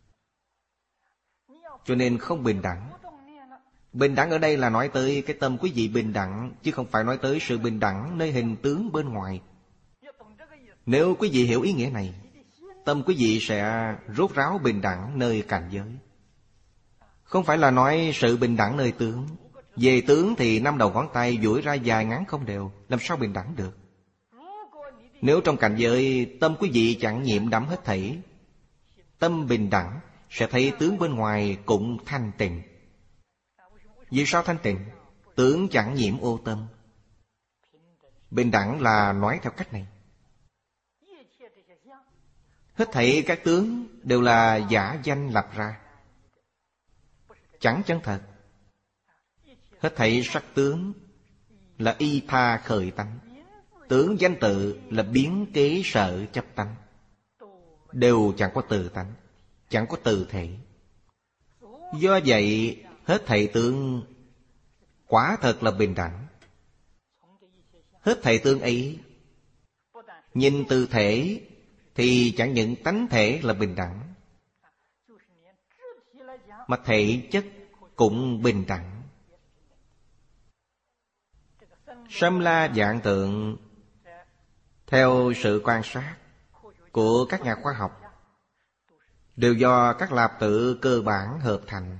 cho nên không bình đẳng. Bình đẳng ở đây là nói tới cái tâm quý vị bình đẳng, chứ không phải nói tới sự bình đẳng nơi hình tướng bên ngoài. Nếu quý vị hiểu ý nghĩa này, tâm quý vị sẽ rốt ráo bình đẳng nơi cảnh giới. Không phải là nói sự bình đẳng nơi tướng. Về tướng thì 5 đầu ngón tay duỗi ra dài ngắn không đều, làm sao bình đẳng được? Nếu trong cảnh giới tâm quý vị chẳng nhiễm đắm hết thảy, tâm bình đẳng, sẽ thấy tướng bên ngoài cũng thanh tịnh. Vì sao thanh tịnh? Tướng chẳng nhiễm ô tâm. Bình đẳng là nói theo cách này. Hết thảy các tướng đều là giả danh lập ra, chẳng chân thật. Hết thảy sắc tướng là y tha khởi tánh. Tướng danh tự là biến kế sở chấp tánh, đều chẳng có từ tánh, chẳng có từ thể. Do vậy hết thảy tướng quả thật là bình đẳng. Hết thảy tướng ấy, nhìn từ thể thì chẳng những tánh thể là bình đẳng, mà thể chất cũng bình đẳng. Sâm la vạn tượng, theo sự quan sát của các nhà khoa học, đều do các lạp tử cơ bản hợp thành.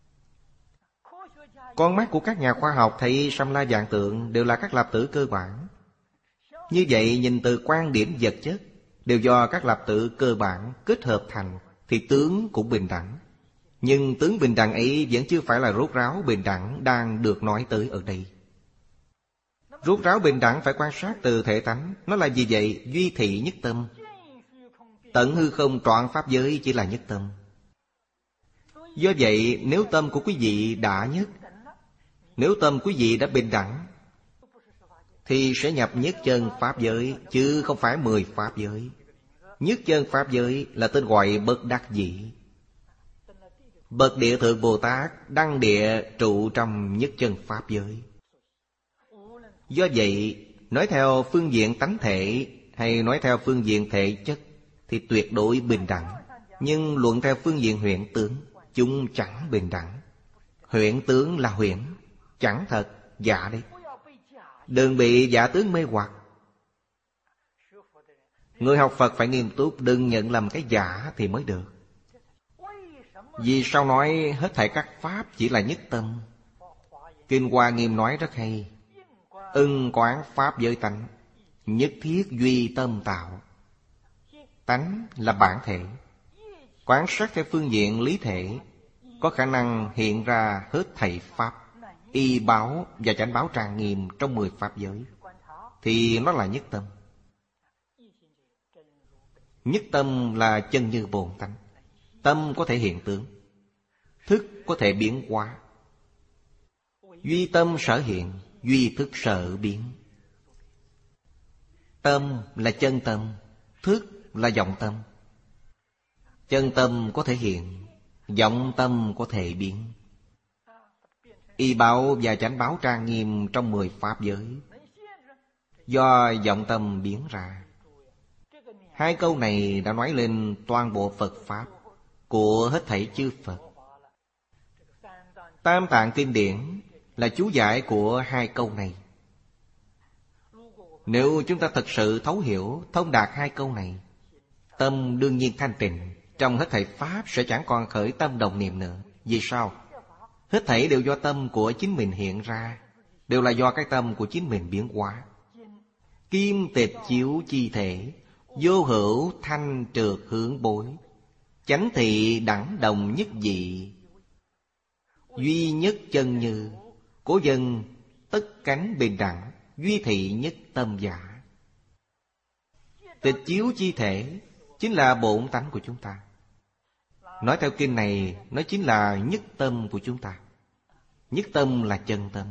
Con mắt của các nhà khoa học thấy sâm la vạn tượng đều là các lạp tử cơ bản. Như vậy nhìn từ quan điểm vật chất, đều do các lạp tử cơ bản kết hợp thành, thì tướng cũng bình đẳng. Nhưng tướng bình đẳng ấy vẫn chưa phải là rốt ráo bình đẳng đang được nói tới ở đây. Rốt ráo bình đẳng phải quan sát từ thể tánh. Nó là gì vậy? Duy thị nhất tâm. Tận hư không trọn pháp giới chỉ là nhất tâm. Do vậy nếu tâm của quý vị đã nhất, nếu tâm quý vị đã bình đẳng, thì sẽ nhập nhất chân pháp giới, chứ không phải 10 pháp giới. Nhất chân pháp giới là tên gọi bất đắc dĩ. Bậc Địa Thượng Bồ Tát đăng địa trụ trong nhất chân pháp giới. Do vậy nói theo phương diện tánh thể hay nói theo phương diện thể chất thì tuyệt đối bình đẳng. Nhưng luận theo phương diện huyễn tướng, chúng chẳng bình đẳng. Huyễn tướng là huyễn, chẳng thật, giả đấy. Đừng bị giả tướng mê hoặc. Người học Phật phải nghiêm túc, đừng nhận lầm cái giả thì mới được. Vì sao nói hết thảy các pháp chỉ là nhất tâm? Kinh Hoa Nghiêm nói rất hay: ưng quán pháp giới tánh, nhất thiết duy tâm tạo. Tánh là bản thể. Quán sát theo phương diện lý thể, có khả năng hiện ra hết thảy pháp, y báo và chánh báo trang nghiêm trong 10 pháp giới, thì nó là nhất tâm. Nhất tâm là chân như bổn tánh. Tâm có thể hiện tướng, thức có thể biến hóa. Duy tâm sở hiện, duy thức sở biến. Tâm là chân tâm, thức là vọng tâm. Chân tâm có thể hiện, vọng tâm có thể biến. Y báo và chánh báo trang nghiêm trong 10 pháp giới, do vọng tâm biến ra. Hai câu này đã nói lên toàn bộ Phật Pháp của hết thảy chư Phật. Tam Tạng Kinh Điển là chú giải của hai câu này. Nếu chúng ta thật sự thấu hiểu, thông đạt hai câu này, tâm đương nhiên thanh tịnh, trong hết thảy Pháp sẽ chẳng còn khởi tâm đồng niệm nữa. Vì sao? Hết thảy đều do tâm của chính mình hiện ra, đều là do cái tâm của chính mình biến hóa. Kim tịch chiếu chi thể, vô hữu thanh trượt hướng bối, chánh thị đẳng đồng nhất dị, duy nhất chân như, cố dân tất cánh bình đẳng, duy thị nhất tâm giả. Tịch chiếu chi thể chính là bổn tánh của chúng ta. Nói theo kinh này, nó chính là nhất tâm của chúng ta. Nhất tâm là chân tâm.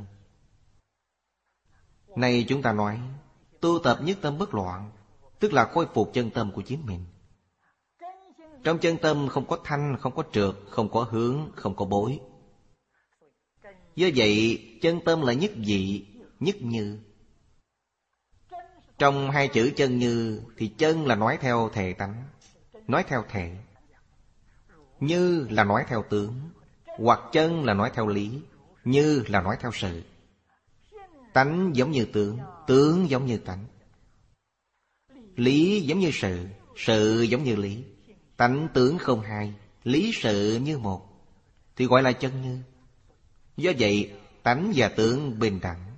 Nay chúng ta nói tu tập nhất tâm bất loạn, tức là khôi phục chân tâm của chính mình. Trong chân tâm không có thanh, không có trượt, không có hướng, không có bối. Do vậy chân tâm là nhất vị, nhất như. Trong hai chữ chân như thì chân là nói theo thể tánh, nói theo thể. Như là nói theo tướng, hoặc chân là nói theo lý, như là nói theo sự. Tánh giống như tướng, tướng giống như tánh. Lý giống như sự, sự giống như lý. Tánh tướng không hai, lý sự như một, thì gọi là chân như. Do vậy tánh và tướng bình đẳng.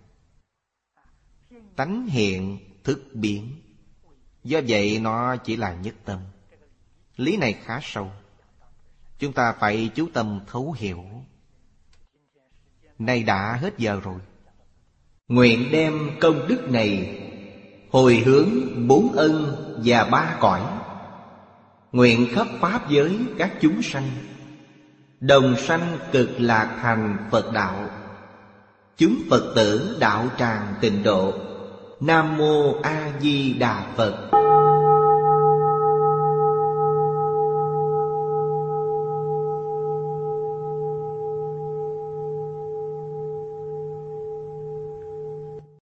Tánh hiện, thức biến. Do vậy nó chỉ là nhất tâm. Lý này khá sâu, chúng ta phải chú tâm thấu hiểu. Nay đã hết giờ rồi. Nguyện đem công đức này hồi hướng bốn ân và ba cõi. Nguyện khắp pháp giới các chúng sanh đồng sanh cực lạc thành Phật đạo. Chúng Phật tử đạo tràng tịnh độ. Nam Mô A Di Đà Phật.